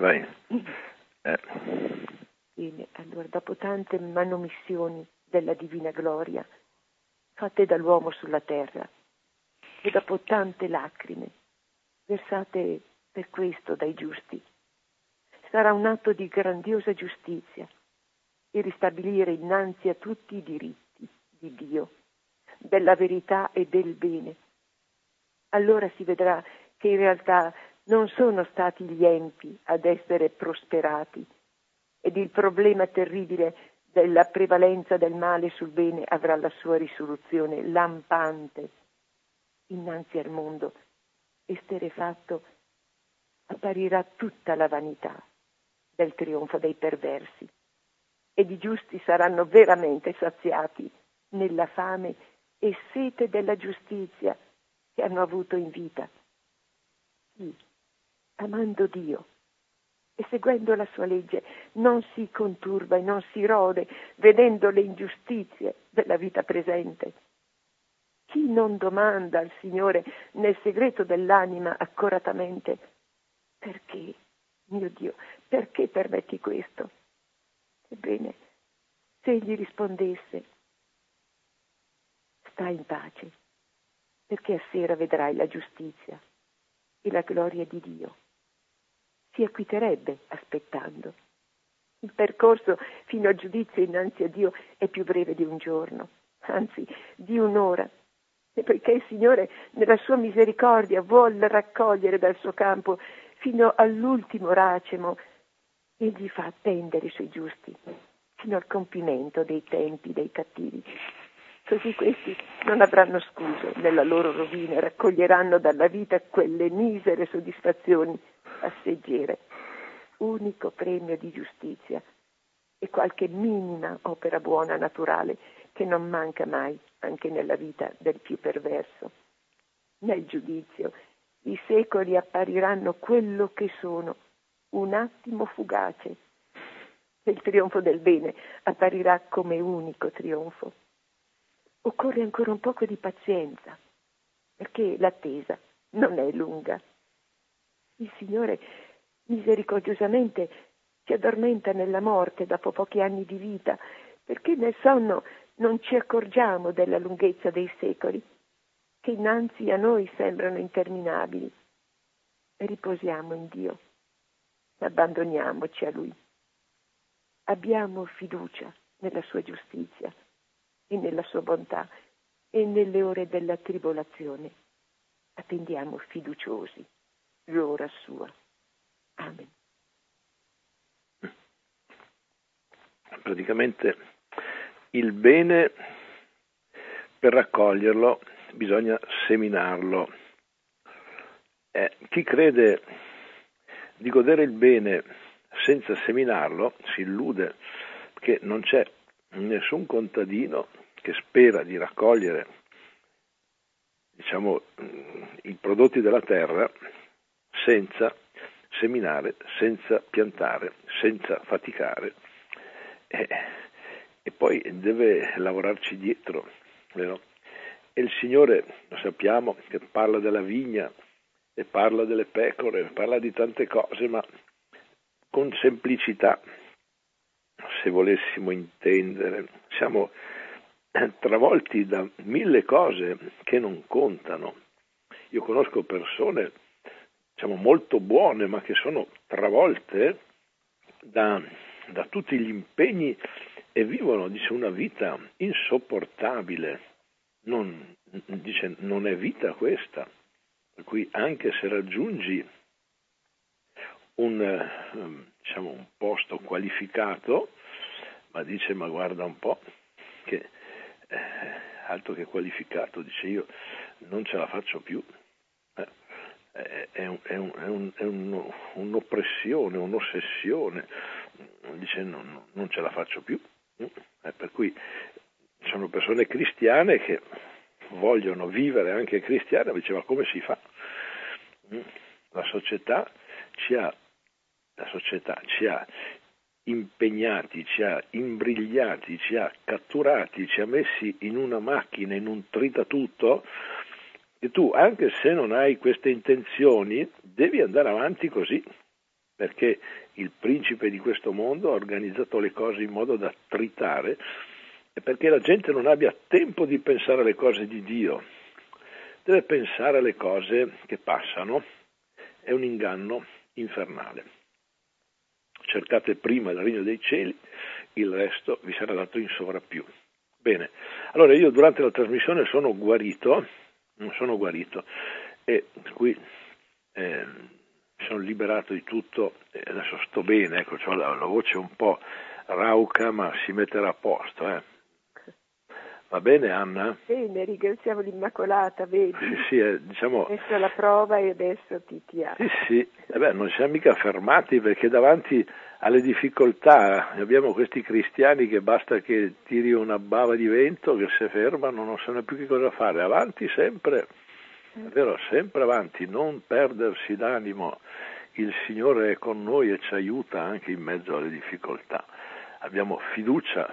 S2: Bene, allora, dopo tante manomissioni della divina gloria fatte dall'uomo sulla terra e dopo tante lacrime versate per questo dai giusti, sarà un atto di grandiosa giustizia e ristabilire innanzi a tutti i diritti di Dio, della verità e del bene. Allora si vedrà che in realtà non sono stati gli empi ad essere prosperati ed il problema terribile della prevalenza del male sul bene avrà la sua risoluzione lampante innanzi al mondo. Esterrefatto apparirà tutta la vanità del trionfo dei perversi ed i giusti saranno veramente saziati nella fame e sete della giustizia che hanno avuto in vita. Chi, amando Dio e seguendo la sua legge, non si conturba e non si rode vedendo le ingiustizie della vita presente. Chi non domanda al Signore nel segreto dell'anima accuratamente: perché, mio Dio, perché permetti questo? Ebbene, se egli rispondesse: stai in pace, perché a sera vedrai la giustizia e la gloria di Dio, si acquiterebbe aspettando. Il percorso fino al giudizio innanzi a Dio è più breve di un giorno, anzi di un'ora. E poiché il Signore nella sua misericordia vuol raccogliere dal suo campo fino all'ultimo racemo, egli fa attendere i suoi giusti fino al compimento dei tempi dei cattivi. Così questi non avranno scuso nella loro rovina e raccoglieranno dalla vita quelle misere soddisfazioni passeggere, unico premio di giustizia e qualche minima opera buona naturale che non manca mai anche nella vita del più perverso. Nel giudizio i secoli appariranno quello che sono, un attimo fugace, e il trionfo del bene apparirà come unico trionfo. Occorre ancora un poco di pazienza, perché l'attesa non è lunga. Il Signore misericordiosamente ci addormenta nella morte dopo pochi anni di vita, perché nel sonno non ci accorgiamo della lunghezza dei secoli, che innanzi a noi sembrano interminabili. E riposiamo in Dio, abbandoniamoci a Lui. Abbiamo fiducia nella sua giustizia e nella sua bontà e nelle ore della tribolazione. Attendiamo fiduciosi l'ora sua. Amen.
S1: Praticamente il bene, per raccoglierlo bisogna seminarlo. Chi crede di godere il bene senza seminarlo si illude, che non c'è nessun contadino che spera di raccogliere, i prodotti della terra senza seminare, senza piantare, senza faticare, e poi deve lavorarci dietro, vero? E il Signore, lo sappiamo, che parla della vigna e parla delle pecore, parla di tante cose, ma con semplicità, se volessimo intendere. Siamo travolti da mille cose che non contano. Io conosco persone, diciamo, molto buone, ma che sono travolte da tutti gli impegni e vivono, dice, una vita insopportabile. Dice, non è vita questa. Per cui anche se raggiungi un posto qualificato, ma dice, ma guarda un po', che altro che qualificato, dice, io non ce la faccio più. È un'oppressione, un'ossessione, dice, non ce la faccio più. Per cui sono persone cristiane che vogliono vivere anche cristiane, diceva, come si fa? La società ci ha impegnati, ci ha imbrigliati, ci ha catturati, ci ha messi in una macchina, in un tritatutto, e tu, anche se non hai queste intenzioni, devi andare avanti così, perché il principe di questo mondo ha organizzato le cose in modo da tritare, e perché la gente non abbia tempo di pensare alle cose di Dio, deve pensare alle cose che passano. È un inganno infernale. Cercate prima il regno dei cieli, il resto vi sarà dato in sovrappiù. Bene, allora io durante la trasmissione sono guarito, e per cui sono liberato di tutto, e adesso sto bene, ecco, ho la voce un po' rauca, ma si metterà a posto. Va bene, Anna?
S2: Bene, ringraziamo l'Immacolata, vedi?
S1: Sì, diciamo...
S2: Adesso la prova e adesso ti ha.
S1: Sì, non ci siamo mica fermati, perché davanti alle difficoltà abbiamo questi cristiani che basta che tiri una bava di vento, che se fermano non sanno più che cosa fare. Avanti sempre, è vero, sempre avanti, non perdersi d'animo. Il Signore è con noi e ci aiuta anche in mezzo alle difficoltà. Abbiamo fiducia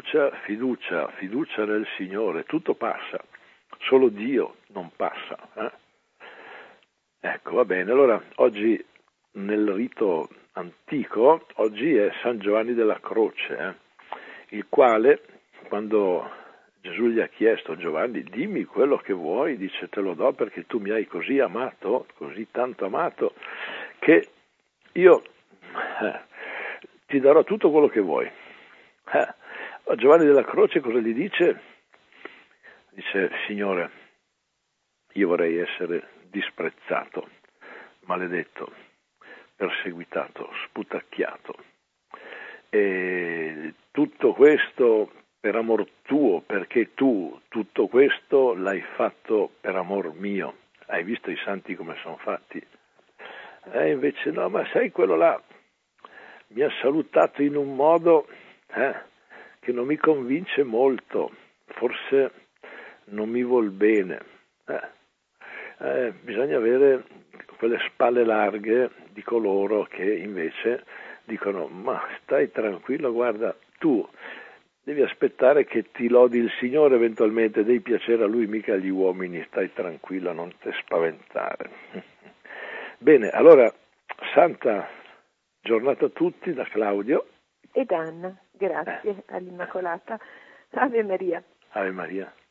S1: nel Signore, tutto passa, solo Dio non passa. Ecco, va bene, allora oggi nel rito antico, oggi è San Giovanni della Croce, il quale, quando Gesù gli ha chiesto, Giovanni, dimmi quello che vuoi, dice, te lo do perché tu mi hai così amato, così tanto amato, che io ti darò tutto quello che vuoi. Giovanni della Croce cosa gli dice? Dice, Signore, io vorrei essere disprezzato, maledetto, perseguitato, sputacchiato. E tutto questo per amor tuo, perché tu tutto questo l'hai fatto per amor mio. Hai visto i santi come sono fatti? Invece no, ma sai, quello là mi ha salutato in un modo che non mi convince molto, forse non mi vuol bene. Bisogna avere quelle spalle larghe di coloro che invece dicono, ma stai tranquillo, guarda, tu devi aspettare che ti lodi il Signore, eventualmente devi piacere a Lui, mica agli uomini, stai tranquillo, non te spaventare. Bene, allora, santa giornata a tutti da Claudio.
S2: Ed Anna, grazie all'Immacolata. Ave Maria.
S1: Ave Maria.